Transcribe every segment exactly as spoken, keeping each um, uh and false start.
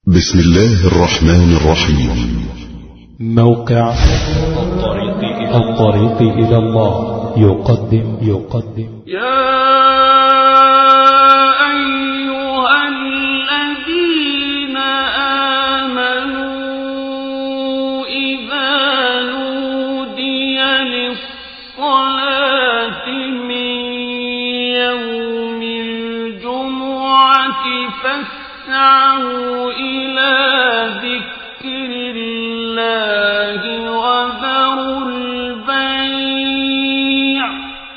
بسم الله الرحمن الرحيم. موقع الطريق إلى الله يقدم يقدم يا أيها الذين آمنوا إذا نودي للصلاة من يوم الجمعة فاسعوا إلى ذكر الله وذروا البيع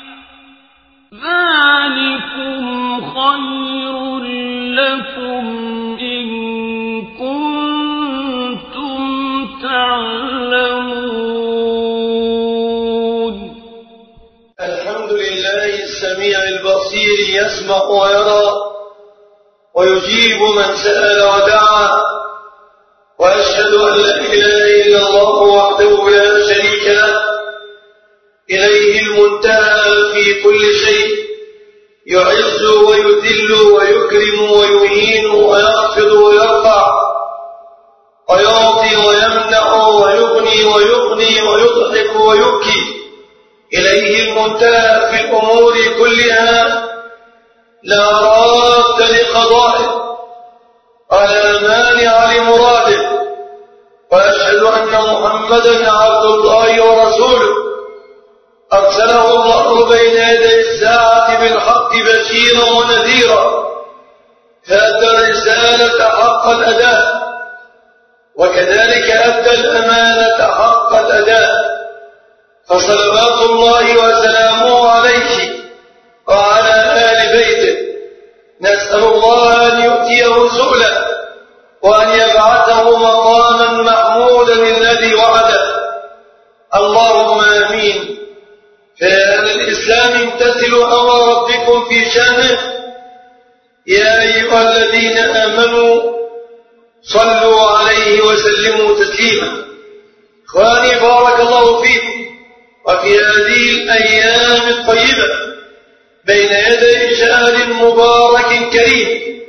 ذلكم خير لكم إن كنتم تعلمون. الحمد لله السميع البصير يسمع ويرى ويجيب من سأل ودعا، وأشهد أن لا إله إلا الله وحده لا شريك له، إليه المنتهى في كل شيء، يعز ويذل ويكرم ويهين ويخفض ويرفع ويعطي ويمنع ويغني ويغني ويضحك ويبكي، إليه المنتهى في الأمور كلها، لا راد لقضائه ولا مانع لمراده، وأشهد أن محمدا عبد الله ورسوله أرسله الله بين يدي الساعة بالحق بشيرا ونذيرا، فأدى الرسالة حق الأداء، وكذلك أدى الأمانة حق الأداء، فصلوات الله وسلامه عليه وعلى آل بيته. نسأل الله أن يؤتيه سؤلا وأن يبعثه مقاما محمودا الذي وعده. اللهم آمين. فيا أهل الإسلام امتثلوا أمر ربكم في شأنه. يا أيها الذين آمنوا صلوا عليه وسلموا تسليما. إخواني بارك الله فيكم. وفي هذه الأيام الطيبة بين يدي شهر مبارك كريم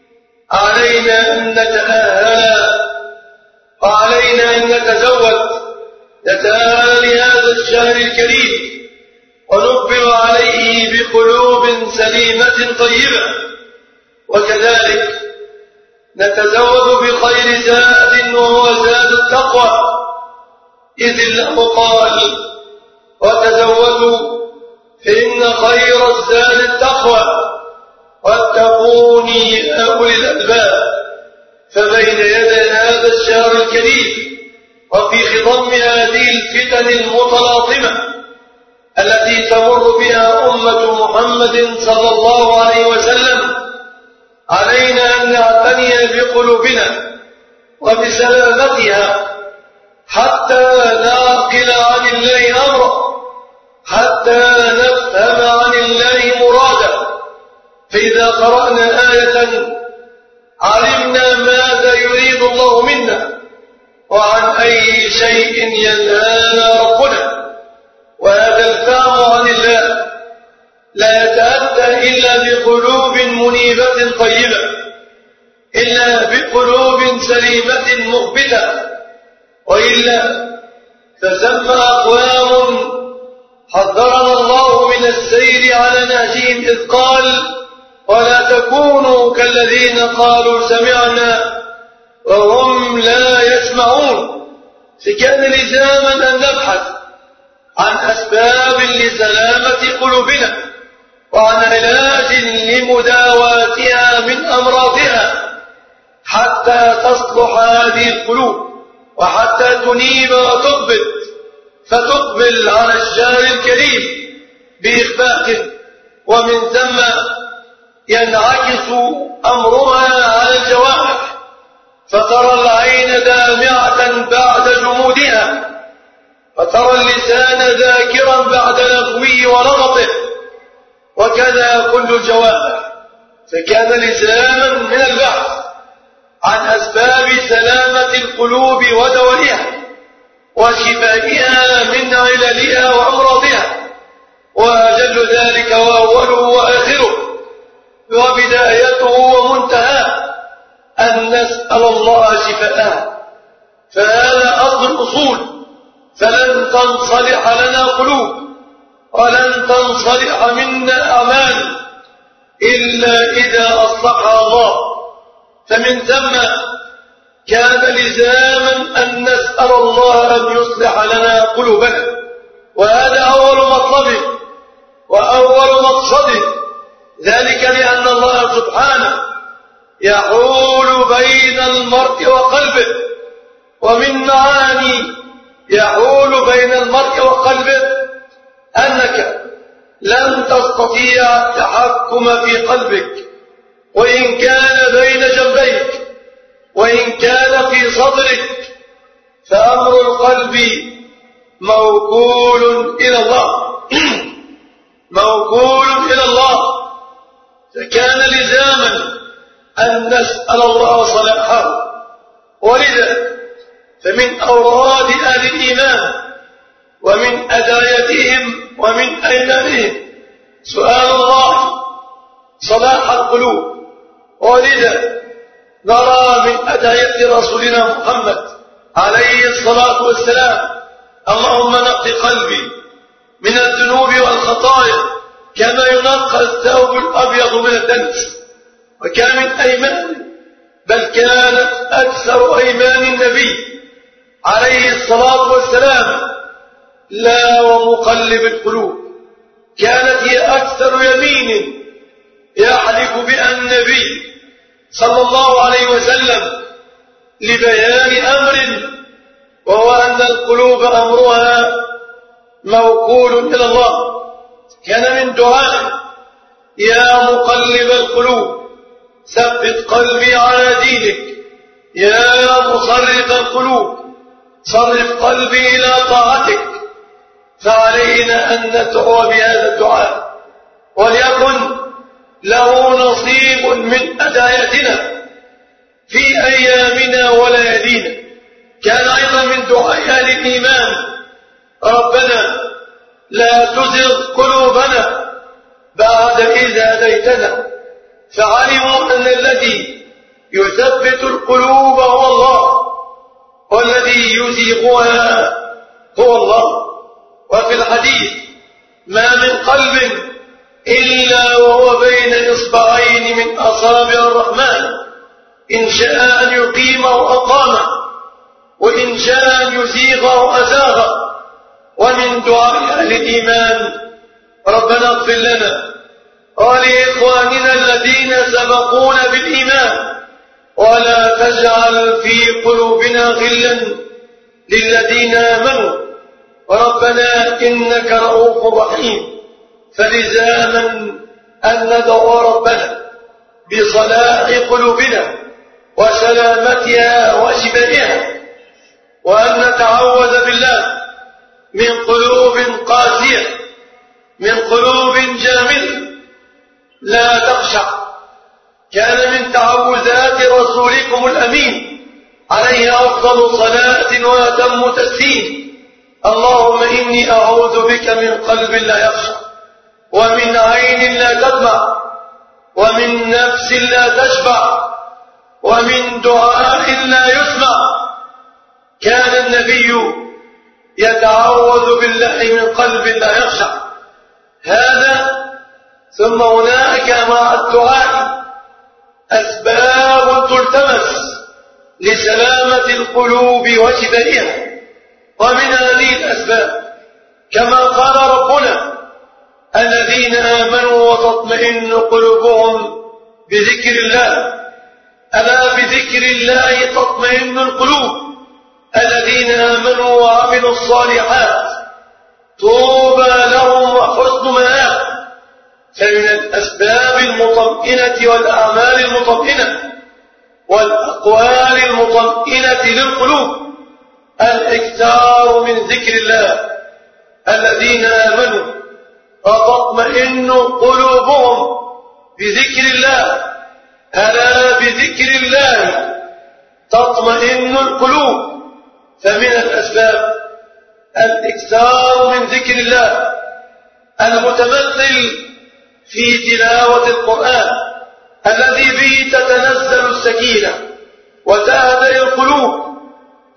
علينا أن نتأهل وعلينا أن نتزود، نتأهل لهذا الشهر الكريم ونقبل عليه بقلوب سليمة طيبة، وكذلك نتزود بخير زاد وهو زاد التقوى، إذ الله قال وتزودوا فإن خير الزاد التقوى واتقوني يا أولي الألباب. فبين يدي هذا الشهر الكريم وفي خضم هذه الفتن المتلاطمة التي تمر بها أمة محمد صلى الله عليه وسلم، علينا أن نعتني بقلوبنا وبسلامتها حتى نعقل عن الله أمره، حتى نفهم عن الله مراده. فإذا قرأنا آية علمنا ماذا يريد الله منا وعن أي شيء ينهانا ربنا. وهذا الفهم عن الله لا يتأتى إلا بقلوب منيبة طيبة، إلا بقلوب سليمة مخبتة، وإلا فثم أقوام حذرنا الله من السير على نهجهم إذ قال ولا تكونوا كالذين قالوا سمعنا وهم لا يسمعون. فكان لزاما أن نبحث عن أسباب لسلامة قلوبنا وعن علاج لمداواتها من أمراضها حتى تصلح هذه القلوب وحتى تنيب وتقبل، فتقبل على الشهر الكريم بإخبات، ومن ثم ينعكس أمرها على الجوارح، فترى العين دامعة بعد جمودها، فترى اللسان ذاكرا بعد لغوه ونمطه، وكذا كل الجوارح. فكان لزاما من البحث عن أسباب سلامة القلوب ودوائها وشفائها من عللها وأمراضها، وأجل ذلك وأوله وآخره وبدايته ومنتهاه أن نسأل الله شفاءها، فهذا أصل الأصول. فلن تنصلح لنا قلوب ولن تنصلح منا أعمال إلا إذا أصلحها الله. فمن ثم كان لزاما أن نسأل الله أن يصلح لنا قلوبنا، وهذا أول مطلبه وأول مقصده، ذلك لأن الله سبحانه يحول بين المرء وقلبه، ومن معاني يحول بين المرء وقلبه أنك لن تستطيع التحكم في قلبك وإن كان بين جنبيك وإن كان في صدرك، فأمر القلب موكول إلى الله موكول إلى الله. فكان لزاما أن نسأل الله صلاحه. ولذا فمن أوراد أهل الإيمان ومن أدايتهم ومن أيمانهم سؤال الله صلاح القلوب. ولذا نرى من أداية رسولنا محمد عليه الصلاة والسلام: اللهم نق قلبي من الذنوب والخطايا كما ينقى الثوب الأبيض من الدنس. وكان من أيمان، بل كانت أكثر أيمان النبي عليه الصلاة والسلام: لا ومقلب القلوب. كانت هي أكثر يمين يحلف بها النبي صلى الله عليه وسلم لبيان أمر، وهو أن القلوب أمرها موكول إلى الله. كان من دعاء: يا مقلب القلوب ثبت قلبي على دينك، يا مصرف القلوب صرف قلبي إلى طاعتك. فعلينا أن ندعو بهذا الدعاء، وليكن له نصيب من أدايتنا في أيامنا وليالينا. كان أيضا من دعاء أهل الإيمان: ربنا لا تزغ قلوبنا بعد إذ هديتنا. فعلموا أن الذي يثبت القلوب هو الله، والذي يزيغها هو الله. وفي الحديث: ما من قلب إلا وهو بين إصبعين من أصابع الرحمن، إن شاء أن يقيمه أقامه، وإن شاء أن يزيغه أزاغه. ومن دعاء أهل الإيمان: ربنا اغفر لنا ولإخواننا الذين سبقونا بالإيمان ولا تجعل في قلوبنا غلا للذين آمنوا ربنا إنك رؤوف رحيم. فلزاما أن ندعو ربنا بصلاح قلوبنا وسلامتها وشفائها، وأن نتعوذ بالله من قلوب قاسية، من قلوب جامدة لا تخشع. كان من تعوذات رسولكم الأمين عليه أفضل صلاة وأتم تسليم: اللهم إني أعوذ بك من قلب لا يخشع، ومن عين لا تدمع، ومن نفس لا تشبع، ومن دعاء لا يسمع. كان النبي يتعوذ بالله من قلب لا يخشع. هذا ثم هناك مع الدعاء أسباب تلتمس لسلامة القلوب وشفائها، ومن هذه الأسباب كما قال ربنا: الذين آمنوا وتطمئن قلوبهم بذكر الله. ألا بذكر الله تطمئن القلوب. الذين آمنوا وعملوا الصالحات طوبى لهم وحسن مآب. فمن الأسباب المطمئنة والأعمال المطمئنة والأقوال المطمئنة للقلوب الإكثار من ذكر الله. الذين آمنوا وتطمئن قلوبهم بذكر الله. ألا بذكر الله تطمئن القلوب. فمن الأسباب الإكثار من ذكر الله المتمثل في تلاوة القرآن الذي به تتنزل السكينة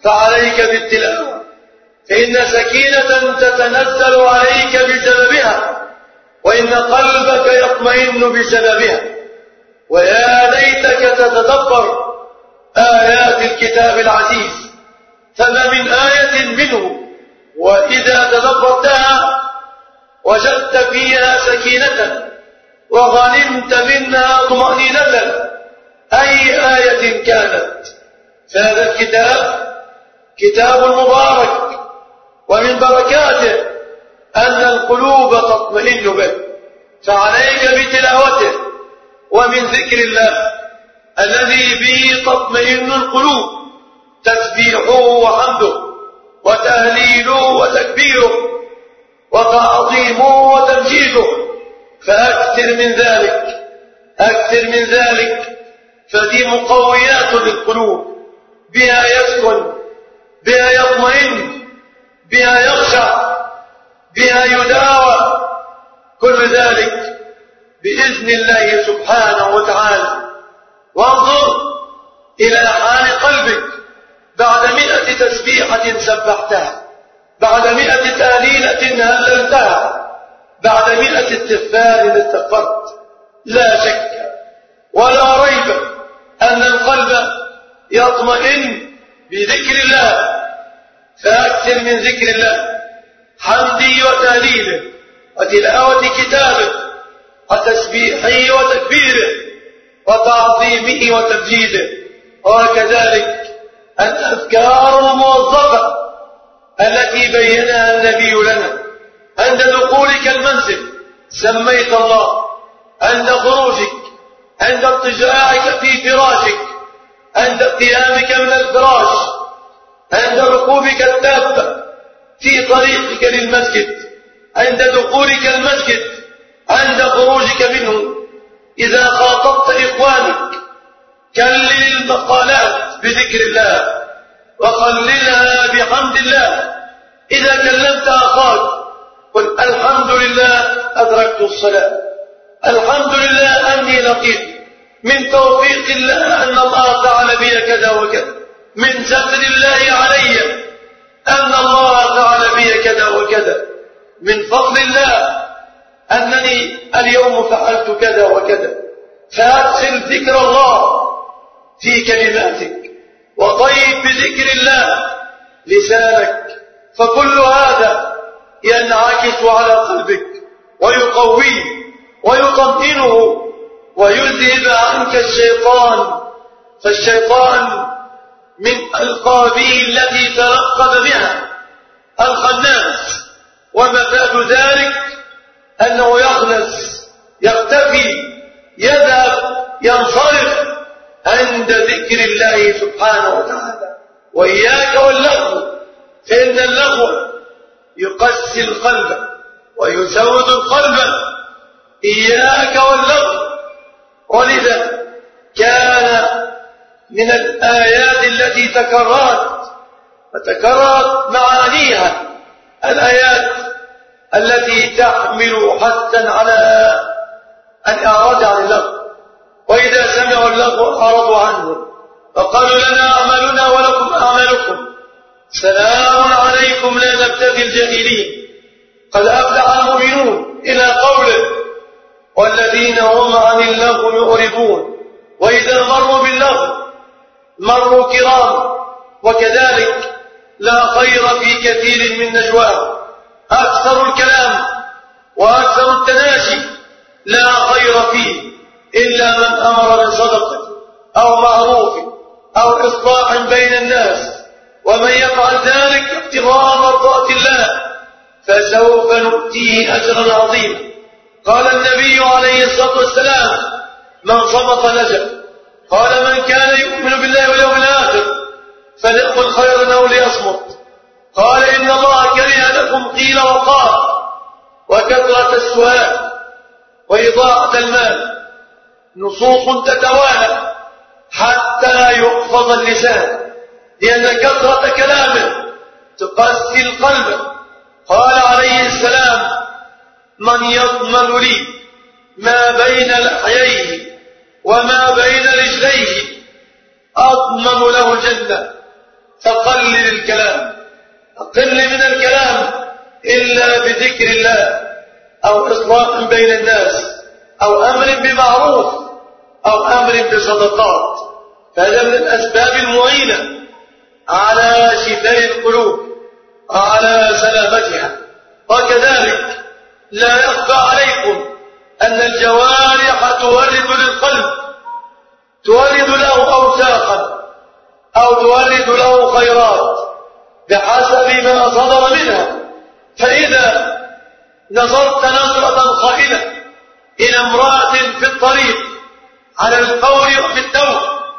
فعليك بالتلاوة، فإن سكينة تتنزل عليك بسببها، وإن قلبك يطمئن بسببها. ويا ليتك تتدبر آيات الكتاب العزيز، فما من آية منه وإذا تدبرتها وجدت فيها سكينة وغنمت منها طمأنينة، أي آية كانت. فهذا الكتاب كتاب مبارك، ومن بركاته أن القلوب تطمئن به، فعليك بتلاوته ومن ذكر الله الذي به تطمئن القلوب، تسبيحه وحمده وتهليله وتكبيره وتعظيمه وتمجيده، فأكثر من ذلك، أكثر من ذلك، فدي مقويات للقلوب، بها يسكن، بها يطمئن، بها يخشع، بها يداوى، كل ذلك بإذن الله سبحانه وتعالى. وانظر إلى حال قلبك بعد مئة تسبيحة سبحتها، بعد مئة تهليلة هللتها، بعد مئة استغفار استغفرت. لا شك ولا ريب أن القلب يطمئن بذكر الله، فأكثر من ذكر الله، حمده وتهليله وتلاوة كتابه وتسبيحه وتكبيره وتعظيمه وتمجيده. وكذلك الأذكار الموظفة التي بينها النبي لنا عند دخولك المنزل سميت الله، عند خروجك، عند اضطجاعك في فراشك، عند قيامك من الفراش، عند ركوبك الدابة في طريقك للمسجد، عند دخولك المسجد، عند خروجك منه. إذا خاطبت إخوانك كلل المقالات بذكر الله وخللها بحمد الله. إذا كلمت أخاك قل الحمد لله أدركت الصلاة، الحمد لله أني لقيت، من توفيق الله أن الله فعل بي كذا وكذا، من ستر الله علي أن الله فعل بي كذا وكذا، من فضل الله أنني اليوم فعلت كذا وكذا. فأدخل ذكر الله في كلماتك وطيب بذكر الله لسانك، فكل هذا ينعكس على قلبك ويقويه ويطمئنه ويذهب عنك الشيطان. فالشيطان من ألقابه التي تلقب بها الخناس، ومفاد ذلك أنه يخنس، يختفي، يذهب، ينصرف عند ذكر الله سبحانه وتعالى. وإياك واللغو، فإن اللغو يقسي القلب ويسود القلب. إياك واللغو. ولذا كان من الآيات التي تكررت وتكررت معانيها الآيات التي تحمل حثا على الإعراض عن اللغو. وإذا سمعوا اللغو أعرضوا عنه فقالوا لنا أعمالنا ولكم أعمالكم سلام عليكم لا نبتغي الجاهلين قد أفلح المؤمنون إلى قوله والذين هم عن اللغو معرضون وإذا مروا باللغو مروا كرام. وكذلك لا خير في كثير من نجواهم، أكثر الكلام وأكثر التناجي لا خير فيه إلا من أمر بصدقة أو معروف أو إصلاح بين الناس، ومن يفعل ذلك ابتغاء مرضات الله فسوف نؤتيه أجرا عظيما. قال النبي عليه الصلاة والسلام من صمت نجا. قال من كان يؤمن بالله واليوم الآخر فليقل خيرا أو ليصمت. قال إن الله كره لكم قيل وقال وكثرة السؤال وإضاعة المال. نصوص تتوالى حتى يحفظ اللسان، لأن كثرة كلامه تقسي القلب. قال عليه السلام من يضمن لي ما بين لحييه وما بين رجليه أضمن له الجنة. فقلل ذكر الله أو إصلاح بين الناس أو أمر بمعروف أو أمر بصدقات، فهذا من الأسباب المعينة على شفاء القلوب وعلى سلامتها. وكذلك لا يخفى عليكم أن الجوارح تورد للقلب، تورد له أوساخا أو تورد له خيرات بحسب ما صدر منها. فإذا نظرت نظرة خائنة إلى امرأة في الطريق على الفور وفي الدور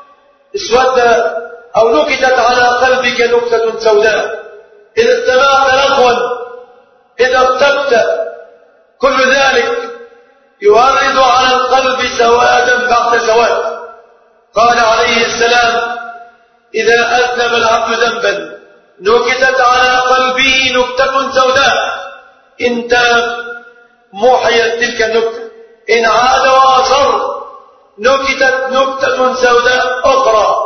اسود أو نكتت على قلبك نكتة سوداء، إذا استمعت لغوا، إذا ارتبت، كل ذلك يورد على القلب سوادا بعد سواد. قال عليه السلام: إذا أذنب العبد ذنبا نكتت على قلبه نكتة سوداء، إن تاب محيت تلك النكتة، إن عاد وأصر نكتت نكتة سوداء أخرى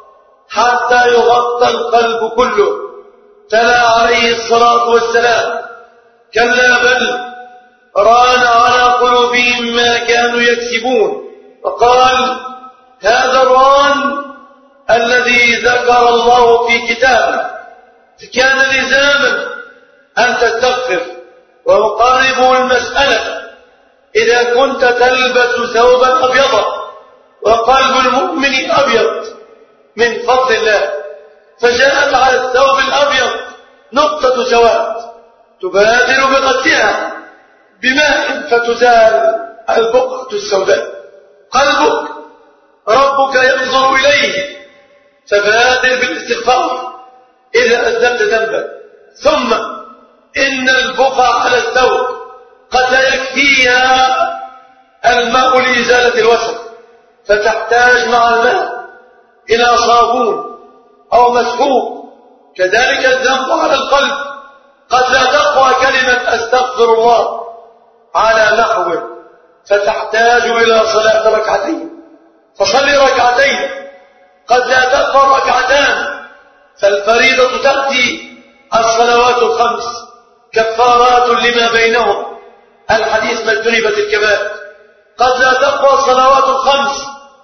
حتى يغطى القلب كله. تلا عليه الصلاة والسلام: كلا بل ران على قلوبهم ما كانوا يكسبون. وقال: هذا الران الذي ذكر الله في كتابه، فكان لزاما أن تستغفر. ومقرب المسألة: إذا كنت تلبس ثوبا أبيضا وقلب المؤمن أبيض من فضل الله، فجاءت على الثوب الأبيض نقطة سواد، تبادر بغسلها بماء فتزال البقعة السوداء. قلبك ربك ينظر إليه، فبادر بالاستغفار إذا أذنبت ذنبا. ثم إن البقع على الثوب قد لا يكفيها الماء لإزالة الوسخ، فتحتاج مع الماء إلى صابون أو مسحوق. كذلك الذنب على القلب قد لا تقوى كلمة أستغفر الله على نحوه، فتحتاج إلى صلاة ركعتين، فصل ركعتين. قد لا تقوى ركعتان، فالفريضة تأتي الصلوات الخمس كفارات لما بينهم، الحديث ما اجتنبت الكبائر. قد لا تقوى الصلوات الخمس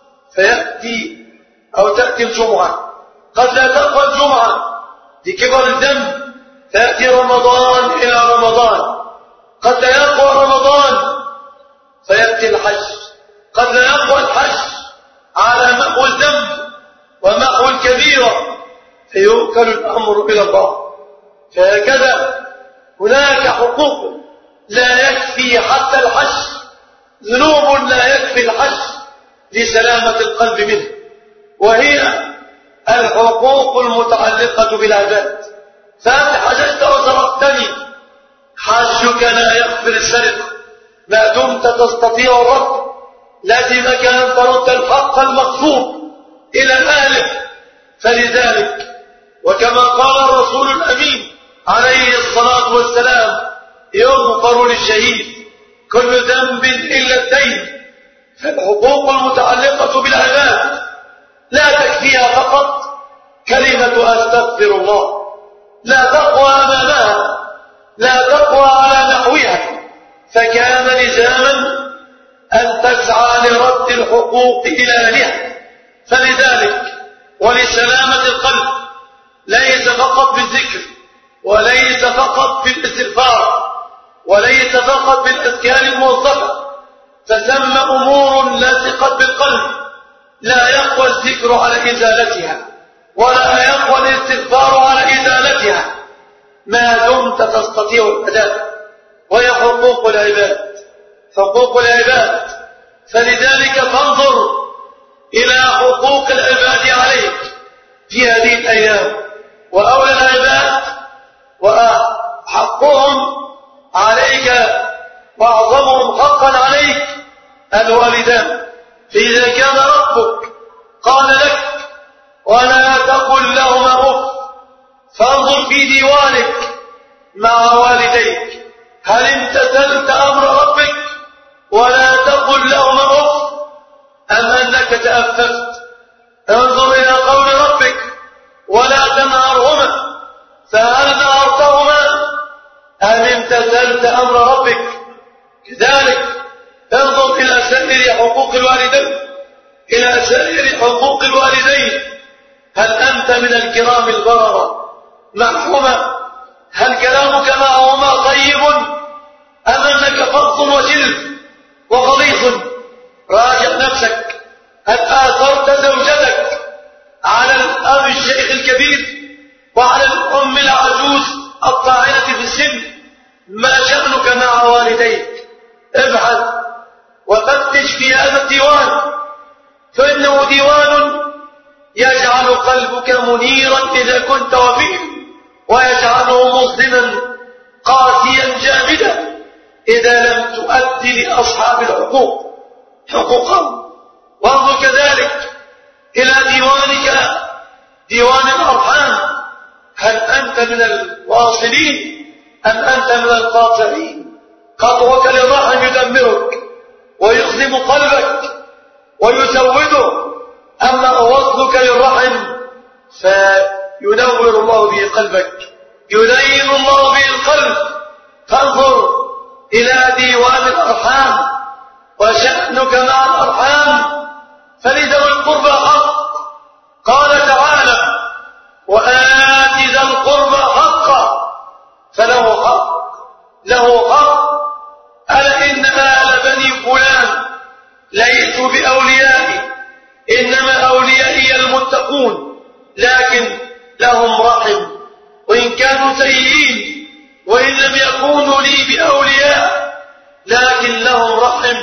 فيأتي أو تأتي الجمعة، قد لا تقوى الجمعة لكبر الذنب تأتي رمضان إلى رمضان، قد لا يقوى رمضان فيأتي الحج، قد لا يقوى الحج على محو الذنب ومحو الكبيرة فيؤكل الأمر إلى الله. فهكذا هناك حقوق لا يكفي حتى الحج، ذنوب لا يكفي الحج لسلامة القلب منه، وهي الحقوق المتعلقة بالعباد. فأنت حججت وسرقتني، حجك لا يغفر السرقة ما دمت تستطيع الرد. لازمك أن ترد الحق المغصوب إلى أهله. فلذلك وكما قال الرسول الأمين عليه الصلاة والسلام: يغفر للشهيد كل ذنب إلا الدين. فالحقوق المتعلقة بالعباد لا تكفيها فقط كلمة أستغفر الله، لا تقوى أمامها، لا تقوى على نحوها، فكان لزاما أن تسعى لرد الحقوق إلى أهلها. فلذلك ولسلامة القلب ليس فقط بالذكر، وليس فقط بالاستغفار، وليس فقط بالأذكار الموظفة، فثم أمور لاصقت بالقلب لا يقوى الذكر على إزالتها، ولا يقوى الاستغفار على إزالتها ما دمت تستطيع الأداء، وهي حقوق العباد، حقوق العباد. فلذلك فانظر إلى حقوق العباد عليك في هذه الأيام. وأولى العباد وحقهم عليك وأعظمهم حقا عليك الوالدان. فإذا كان ربك قال لك ولا تقل لهما أف، فانظر في ديوانك مع والديك هل امتثلت أمر ربك ولا تقل لهما أف أم أنك تأففت؟ انظر إلى قول ربك ولا تنهرهما، فهل نهرتهما أم امتثلت أنت من الكرام البررة معهما؟ هل كلامك معهما طيب أم أنك فظ وجلد وغليظ؟ راجع نفسك. هل آثرت زوجتك على الأب الشيخ الكبير وعلى الأم العجوز الطاعنة في السن؟ ما شأنك مع والديك؟ ابحث وفتش في هذا الديوان، فإنه ديوان يجعل قلبك منيرا إذا كنت وفيه، ويجعله مظلما قاسيا جامدا إذا لم تؤدي لأصحاب الحقوق حقوقهم. وانظر كذلك إلى ديوانك، ديوان الأرحام، هل أنت من الواصلين أم أنت من القاطعين؟ قطعك للرحم يدمرك ويخزم قلبك ويسوده، أما وصلك للرحم فينور الله به قلبك، يلين الله به القلب. فانظر إلى ديوان الأرحام وشأنك مع الأرحام، فلذوي القربى حق. قال تعالى: وآت ذا القربى حقا، فله حق، له حق. ألا إن آل بني فلان ليسوا بأوليائي، إنما أوليائي المتقون، لكن لهم رحم وإن كانوا سيئين، وإن لم يكونوا لي بأولياء لكن لهم رحم،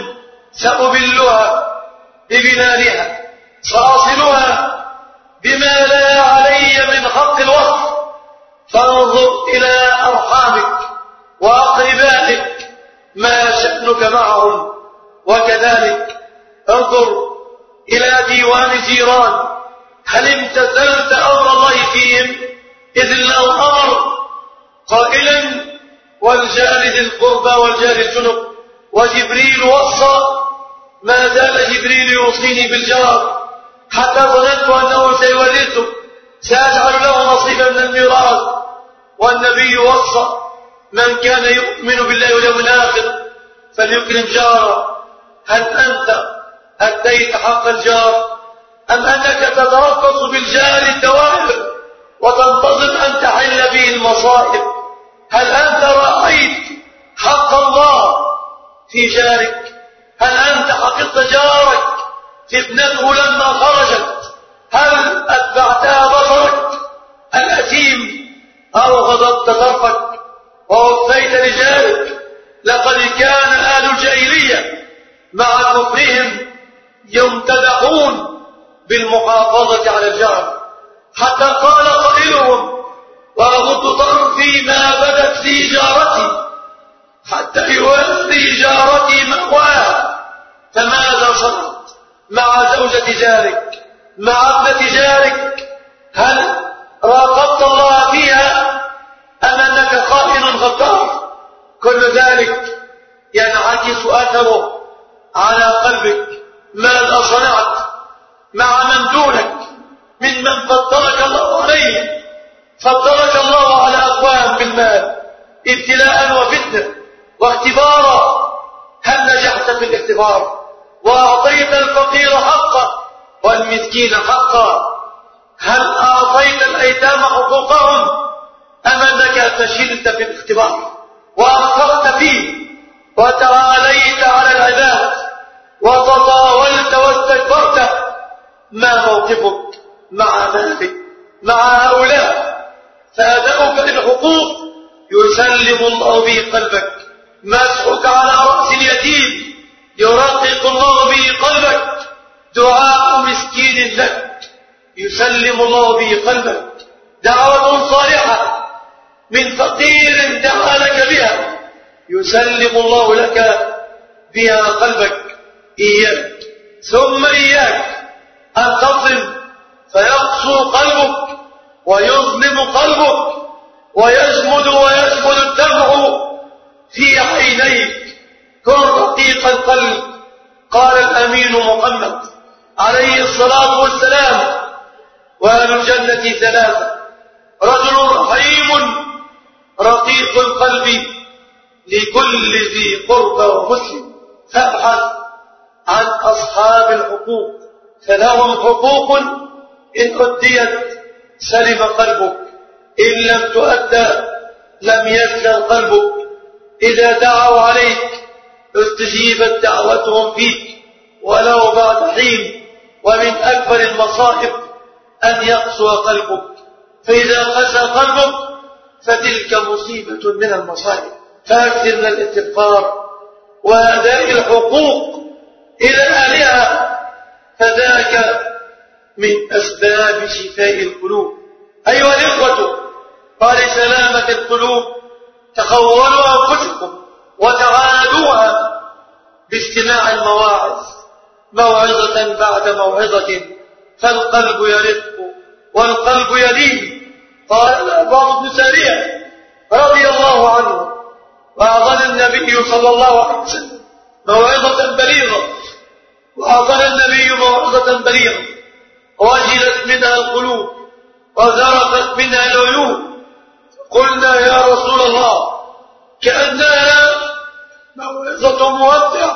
سأبلها ببلالها، سأصلها بما لا علي من حق الوصف. فانظر إلى أرحامك وأقربائك ما شأنك معهم. وكذلك انظر إلى ديوان جيران، هل امتثلت أمر الله فيهم؟ إذ الله أمر قائلا: والجار ذي القربى والجار الجنب. وجبريل وصى، ما زال جبريل يوصيني بالجار حتى ظننت أنه سيورثه، سيجعل له نصيبا من الميراث. والنبي وصى: من كان يؤمن بالله واليوم الآخر فليكرم جاره. هل أنت أديت حق الجار أم أنك تتربص بالجار الدوائر وتنتظر أن تحل به المصائب؟ هل أنت رأيت حق الله في جارك؟ هل أنت حققت جارك في ابنته لما خرجت؟ هل أتبعتها بصرك الأثيم أو غضبت طرفك ووفيت لجارك؟ لقد كان أهل الجاهلية مع كفرهم يمتدحون بالمحافظة على الجار، حتى قال قائلهم: وأغض طرفي ما بدت لي جارتي حتى يولي جارتي مأواها. فماذا صنعت مع زوجة جارك، مع ابنة جارك؟ هل راقبت الله فيها أم أنك خائن غدار؟ كل ذلك ينعكس أثره على قلبك. ماذا صنعت مع من دونك ممن فضلك الله عليه؟ فضلك الله على أقوام بالمال ابتلاء وفتنة واختبارا. هل نجحت في الاختبار وأعطيت الفقير حقه والمسكين حقه؟ هل أعطيت الأيتام حقوقهم أم أنك فشلت في الاختبار وأخطأت فيه وتعاليت على العباد وتطاولت واستكبرت؟ ما موقفك مع ذلك، مع هؤلاء؟ فأداؤك للحقوق يسلم الله به قلبك، مسحك على رأس اليتيم يرقق الله به قلبك، دعاء مسكين لك يسلم الله به قلبك، دعوة صالحة من فقير دعا لك بها يسلم الله لك بها قلبك. إياك ثم إياك أن تصل فيقسو قلبك ويظلم قلبك ويجمد ويجمد الدمع في عينيك. كن رقيق القلب. قال الأمين محمد عليه الصلاة والسلام: وأهل الجنة ثلاثة: رجل رحيم رقيق القلب لكل ذي قربى ومسلم. فابحث عن أصحاب الحقوق، فلهم حقوق إن أديت سلم قلبك، إن لم تؤدى لم يسلم قلبك. إذا دعوا عليك استجيبت دعوتهم فيك ولو بعد حين. ومن أكبر المصائب أن يقسو قلبك، فإذا قسى قلبك فتلك مصيبة من المصائب. فأكثر من الاستغفار وأداء الحقوق إلى أهلها، فذاك من أسباب شفاء القلوب. أيها الإخوة، قال سلامة القلوب تخولوا أنفسكم وتعادوها باستماع المواعظ موعظة بعد موعظة، فالقلب يرق والقلب يلين. قال الأرباب بن سارية رضي الله عنه: وأعظنا النبي صلى الله عليه وسلم موعظة بليغة، وأعظنا النبي موعظة بليغة، وجلت منها القلوب وذرفت منها العيون. قلنا يا رسول الله كأنها موعظة مودع،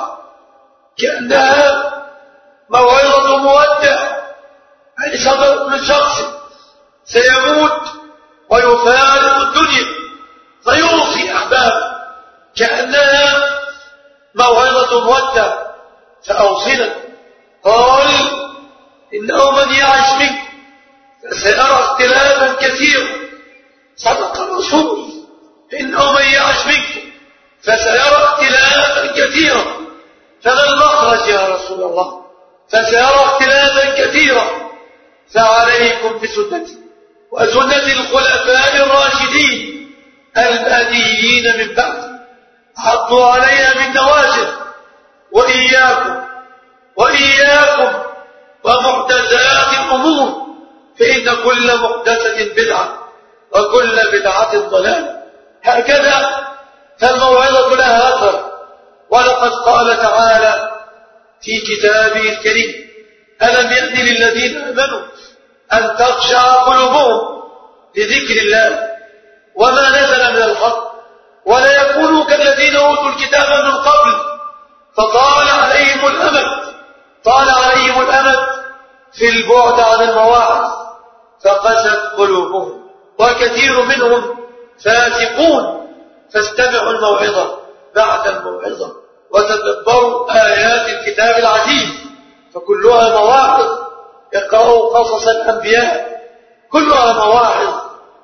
كأنها موعظة مودع، يعني سبب من شخص سيموت ويفارق الدنيا فيوصي أحبابه، كأنها موعظة مودع فأوصنا. قال: إنه من يعش منكم فسيرى اختلافا كثيرا. صدق الرسول: إنه من يعش منكم فسيرى اختلافا كثيرا. فما المخرج يا رسول الله؟ فسيرى اختلافا كثيرا، فعليكم بسنتي وسنة الخلفاء الراشدين المهديين من بعد، عضوا عليها من نواجذ. وإياكم وإياكم ومحدثات الأمور، فإن كل محدثة بدعة وكل بدعة ضلالة. هكذا فالموعظة لها أثر. ولقد قال تعالى في كتابه الكريم: ألم يأن للذين آمنوا أن تخشع قلوبهم لذكر الله وما نزل من الحق، ولا يكونوا كالذين أوتوا الكتاب من قبل فطال عليهم الأمد طال عليهم الأمد في البعد عن المواعظ فقست قلوبهم، وكثير منهم فاسقون. فاستمعوا الموعظة بعد الموعظة وتدبروا آيات الكتاب العزيز، فكلها مواعظ. اقرأوا قصص الأنبياء، كلها مواعظ.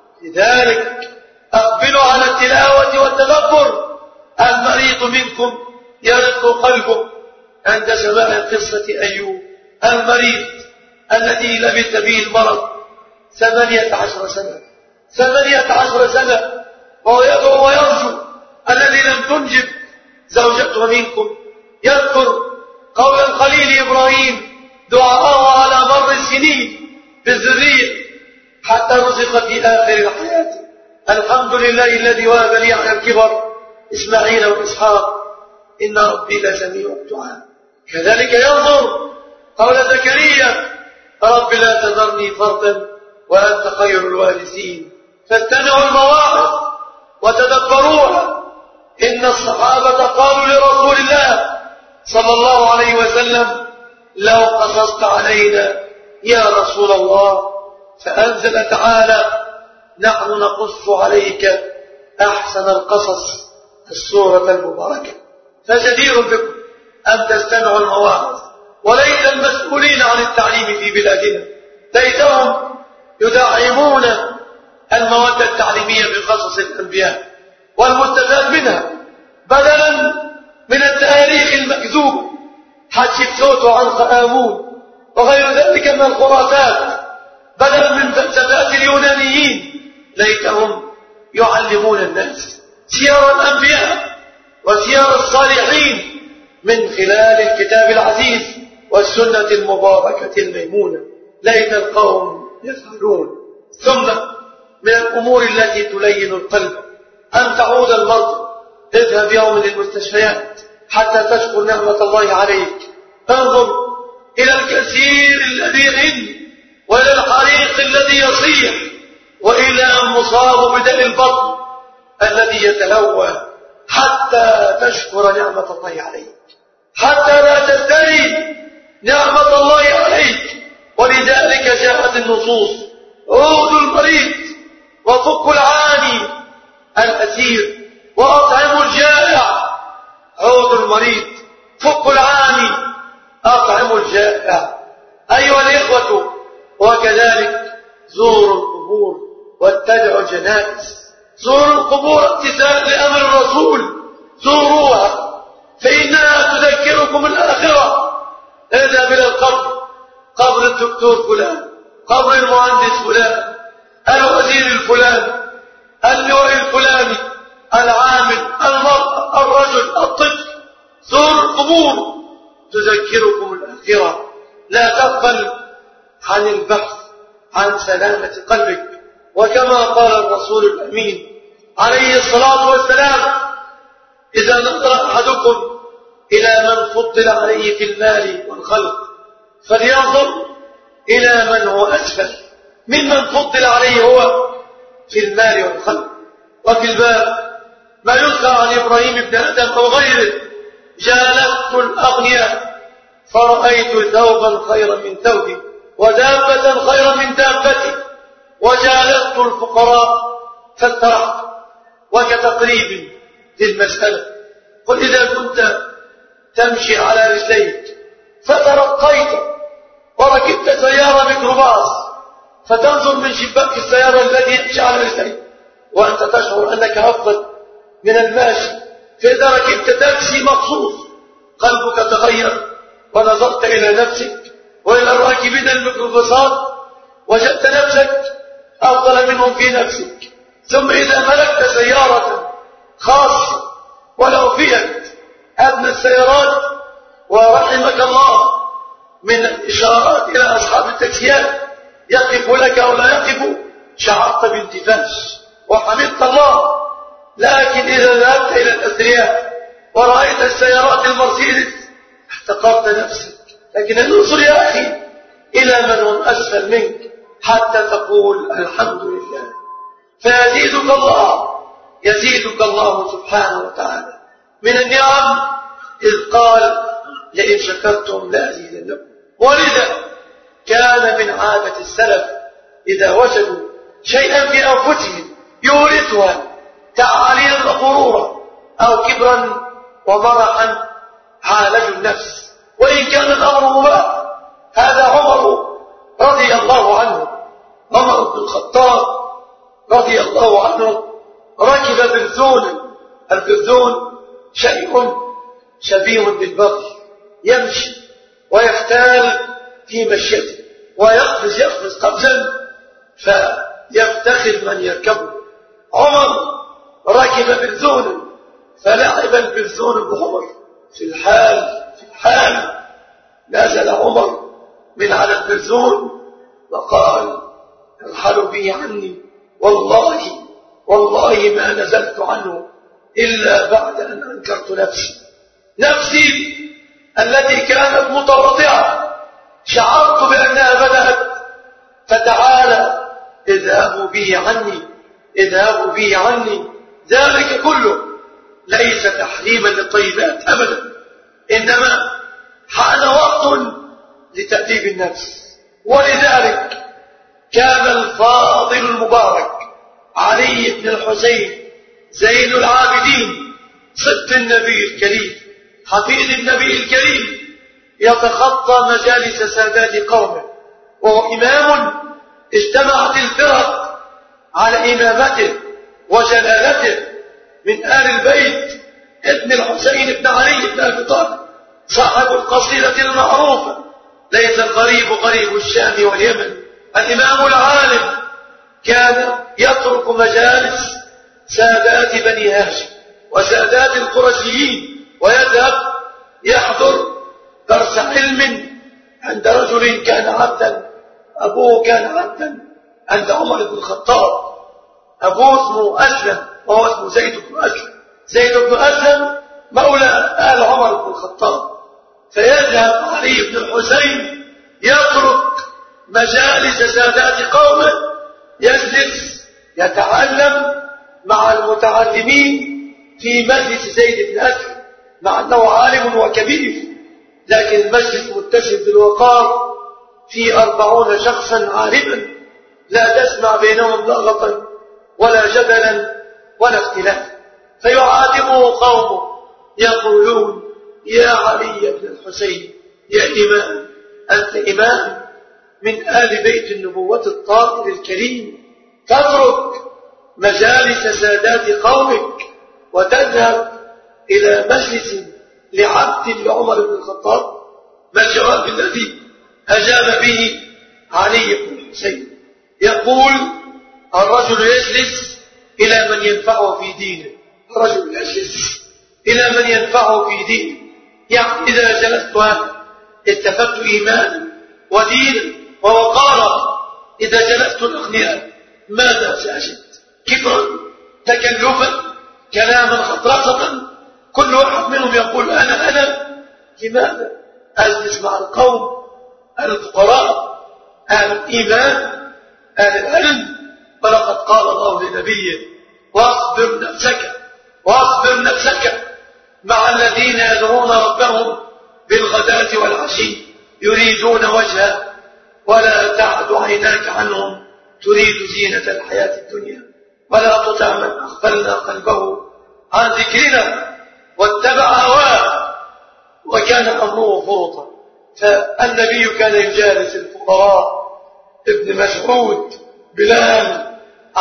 لذلك أقبلوا على التلاوة والتدبر. المريض منكم يرق قلبه عند سماع قصة أيوب، المريض الذي لبث به المرض ثمانية عشر سنة ثمانية عشر سنة وهو يدعو ويرجو. الذي لم تنجب زوجته منكم يذكر قول الخليل إبراهيم دعاءه على مر السنين بالذرية حتى رزق في آخر الحياة: الحمد لله الذي وهب لي على الكبر إسماعيل وإسحاق إن ربي لسميع الدعاء. كذلك ينظر قول زكريا: رب لا تذرني فردا وأنت خير الوارثين. فاستمعوا المواعظ وتدبروها. إن الصحابة قالوا لرسول الله صلى الله عليه وسلم: لو قصصت علينا يا رسول الله. فأنزل تعالى: نحن نقص عليك أحسن القصص، السورة المباركة. فجدير بكم أن تستمعوا المواعظ. وليت المسؤولين عن التعليم في بلادنا ليتهم يدعمون المواد التعليمية بقصص الأنبياء والمستفاد منها، بدلا من التاريخ المكذوب حتشبسوت عن آمون وغير ذلك من الخرافات، بدلا من فلسفات اليونانيين. ليتهم يعلمون الناس سير الأنبياء وسير الصالحين من خلال الكتاب العزيز والسنة المباركة الميمونة. ليت القوم يفعلون. ثم من الأمور التي تلين القلب أن تعود المرضى. اذهب يوم للمستشفيات حتى تشكر نعمة الله عليك. انظر إلى الكثير الذي يغن، وإلى الحريق الذي يصيح، وإلى المصاب بداء البطن الذي يتلوى، حتى تشكر نعمة الله عليك، حتى لا تزدري نعمة الله عليك. ولذلك جاءت النصوص: عودوا وفكوا العاني الأسير وأطعموا الجائع. عودوا المريض، فكوا العاني، أطعموا الجائع. أيها الإخوة، وكذلك زوروا القبور واتبعوا الجنائز. زوروا القبور امتثالا لأمر الرسول، زوروها فإنها تذكركم الآخرة. اذهب إلى القبر، قبر الدكتور فلان، قبر المهندس فلان، الوزير الفلان، اللواء الفلاني، العامل، المرأة، الرجل، الطفل. زوروا القبور تذكركم الآخرة. لا تغفل عن البحث عن سلامة قلبك. وكما قال الرسول الأمين عليه الصلاة والسلام: إذا نظر أحدكم إلى من فضل عليه في المال والخلق فلينظر إلى من هو أسفل ممن فضل عليه هو في المال والخلق. وفي الباب ما يذكر عن إبراهيم بن آدم أو غيره: جالست الأغنياء فرأيت ثوبا خيرا من ثوبي ودابة خيرا من دابتي وجالست الفقراء فاتركت. وكتقريب للمسألة: قل إذا كنت تمشي على رجليك فترقيت وركبت سيارة ميكروباص فتنظر من شباك السيارة الذي يمشي على رجليك وأنت تشعر أنك أفضل من الماشي، فإذا ركبت تاكسي مخصوص قلبك تغير ونظرت إلى نفسك وإلى الراكبين الميكروباصات وجدت نفسك أفضل منهم في نفسك. ثم إذا ملكت سيارة خاصة ولو فيت أدنى السيارات، ورحمك الله من الإشارات إلى أصحاب التاكسيات يقف لك أو لا يقف، شعرت بانتفاش وحمدت الله. لكن إذا ذهبت إلى الأثرياء ورأيت السيارات المرسيدس احتقرت نفسك. لكن انظر يا أخي إلى من هم أسفل منك حتى تقول الحمد لله، فيزيدك الله، يزيدك الله سبحانه وتعالى من النعم، إذ قال: لئن شكرتم لأزيدنكم. ولذا كان من عادة السلف إذا وجدوا شيئا في أنفسهم يورثها تعاليا وغرورا أو كبرا ومرحا عالجوا النفس وإن كان الأمر مباح. هذا عمر رضي الله عنه، عمر بن الخطاب رضي الله عنه، ركب برذونا. البرذون شيء شبيه بالبغل، يمشي ويختال في مشيته ويقفز يقفز قفزا فيفتخر من يركبه. عمر ركب برذونا فلعب البرذون بعمر. في الحال في الحال نزل عمر من على البرذون وقال: ارحلوا بي عني، والله والله ما نزلت عنه إلا بعد أن أنكرت نفسي نفسي التي كانت متواضعة، شعرت بأنها بدأت. فتعالى اذهبوا به عني، اذهبوا به عني. ذلك كله ليس تحريما للطيبات أبدا، إنما حان وقت لتأديب النفس. ولذلك كان الفاضل المبارك علي بن الحسين زين العابدين صدق النبي الكريم حفيد النبي الكريم يتخطى مجالس سادات قومه، وهو إمام اجتمعت الفرق على إمامته وجلالته من آل البيت ابن الحسين بن علي بن أبي طالب صاحب القصيدة المعروفة: ليس الغريب غريب الشام واليمن. الإمام العالم كان يترك مجالس سادات بني هاشم وسادات القرشيين ويذهب يحضر درس علم عند رجل كان عبدا، أبوه كان عبدا عند عمر بن الخطاب. أبوه اسمه أسلم وهو اسمه زيد بن أسلم. زيد بن أسلم مولى آل عمر بن الخطاب. فيذهب علي بن الحسين يترك مجالس سادات قومه، يجلس يتعلم مع المتعلمين في مجلس زيد بن أسلم، مع أنه عالم وكبير، لكن المجلس متسم بالوقار، في أربعون شخصا عالما لا تسمع بينهم لغطا ولا جدلا ولا اختلاف. فيعاتبه قومه يقولون يا علي بن الحسين يا إمام، أنت إمام من آل بيت النبوة الطاهر الكريم، تترك مجالس سادات قومك وتذهب إلى مجلس لعبد لعمر بن الخطاب؟ ما الجواب الذي أجاب به علي بن الحسين؟ يقول الرجل يجلس إلى من ينفعه في دينه، الرجل يجلس إلى من ينفعه في دينه. يعني إذا جلست أنا استفدت إيمانا ودينا ووقارا، إذا جلست الأغنياء ماذا سأجد؟ كبرا، تكلفا، كلاما خطرة، كل واحد منهم يقول أنا أنا. لماذا أجلس مع القوم الفقراء أهل الإيمان أهل العلم؟ ولقد قال الله لنبيه واصبر نفسك واصبر نفسك مع الذين يدعون ربهم بالغداة والعشي يريدون وجهه ولا تعد عيناك عنهم تريد زينة الحياة الدنيا ولا تطع من أغفلنا قلبه عن ذكرنا واتبع هواه وكان أمره فرطا. فالنبي كان يجالس الفقراء، ابن مسعود، بلال،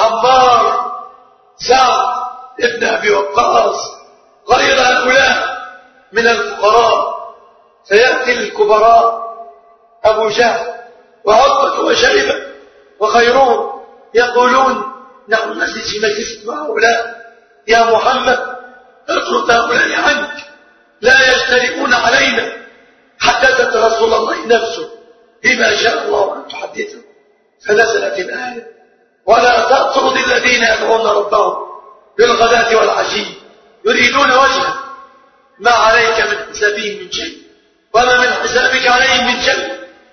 عمار، سعد ابن أبي وقاص، غير هؤلاء من الفقراء. فيأتي الكبراء أبو جهل وعتبة وشيبة وغيرهم يقولون نحن نجلس في مجلس مع هؤلاء، يا محمد اطرد هؤلاء عنك لا يجترئون علينا. حدثت رسول الله نفسه بما شاء الله أن تحدثه، فنزلت الآية ولا تطرد الذين يدعون ربهم بالغداة والعشي يريدون وجهه ما عليك من حسابهم من شيء وما من حسابك عليهم من شيء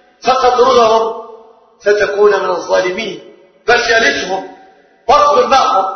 فتطردهم فتكون من الظالمين. بل جالسهم واصبر معهم،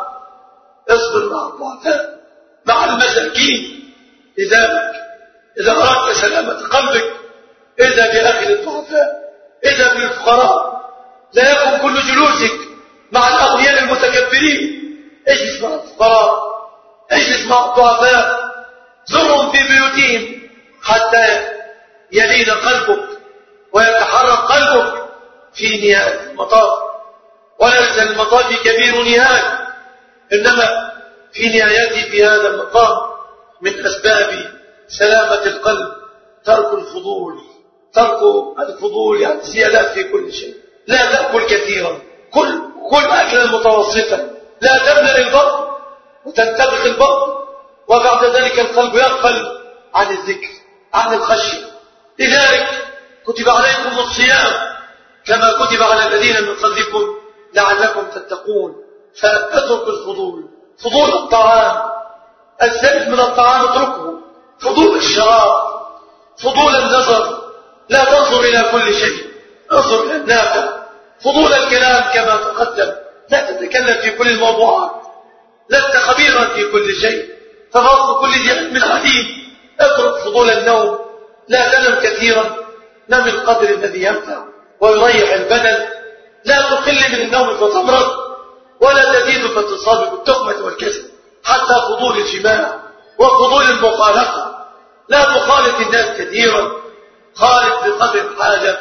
اصبر مع الضعفاء مع المساكين. لذلك إذا أردت سلامة قلبك إذا بأخذ الضعفاء، إذا بالفقراء. لا يكن كل جلوسك مع الأغنياء المتكبرين، اجلس مع الفقراء، اجلس مع الضعفاء، زرهم في بيوتهم حتى يلين قلبك ويتحرك قلبك في نهاية المطاف. وليس المطاف كبير نهاية، إنما في نهايته في هذا المقام من أسباب سلامة القلب ترك الفضول. ترك الفضول يعني الزيادات في كل شيء. لا تأكل كثيرا، كل كل أكلا متوسطا، لا تملأ البطن وتنتبخ البطن وبعد ذلك القلب يغفل عن الذكر عن الخشية. لذلك كتب عليكم الصيام كما كتب على الذين من قبلكم لعلكم تتقون. فاترك الفضول، فضول الطعام، الزائد من الطعام اتركه، فضول الشراب، فضول النظر، لا تنظر إلى كل شيء، انظر إلى النافع. فضول الكلام كما تقدم، لا تتكلم في كل الموضوعات، لست خبيرا في كل شيء، ففضل كل ذي علم عليم. اترك فضول النوم، لا تنم كثيرا، نم القدر الذي ينفع ويريح البدن. لا تقل من النوم فتمرض ولا تزيد فتصاب بالتخمة والكسل. حتى فضول الجماع وفضول المخالطة، لا تخالط الناس كثيرا، خالط بقدر الحاجة.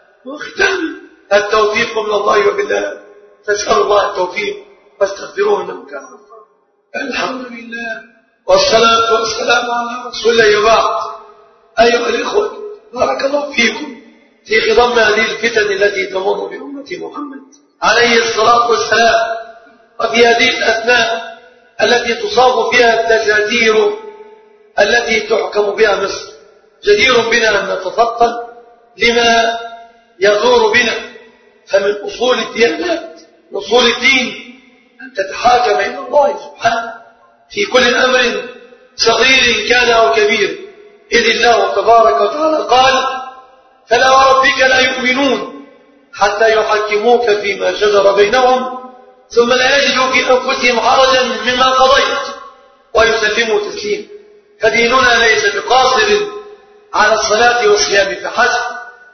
واختم التوفيق من الله وبالله، فاسأل الله التوفيق واستغفروه انه كان غفارا. الحمد لله والصلاة والسلام على رسول الله وبعد. أيها الإخوة بارك الله فيكم في خضم هذه الفتن التي تمر بأمة محمد عليه الصلاة والسلام، وفي هذه الأثناء التي تصاب فيها الدساتير التي تحكم بها مصر. جدير بنا أن نتفطن لما يدور بنا. فمن أصول الديانات، من أصول الدين أن تتحاكم إلى الله سبحانه في كل أمر صغير كان أو كبير. إذ الله تبارك وتعالى قال فلا وربك لا يؤمنون حتى يحكموك فيما شجر بينهم ثم لا يجدوا في أنفسهم حرجا مما قضيت ويسلموا تسليما. فديننا ليس بقاصر على الصلاة والصيام فحسب،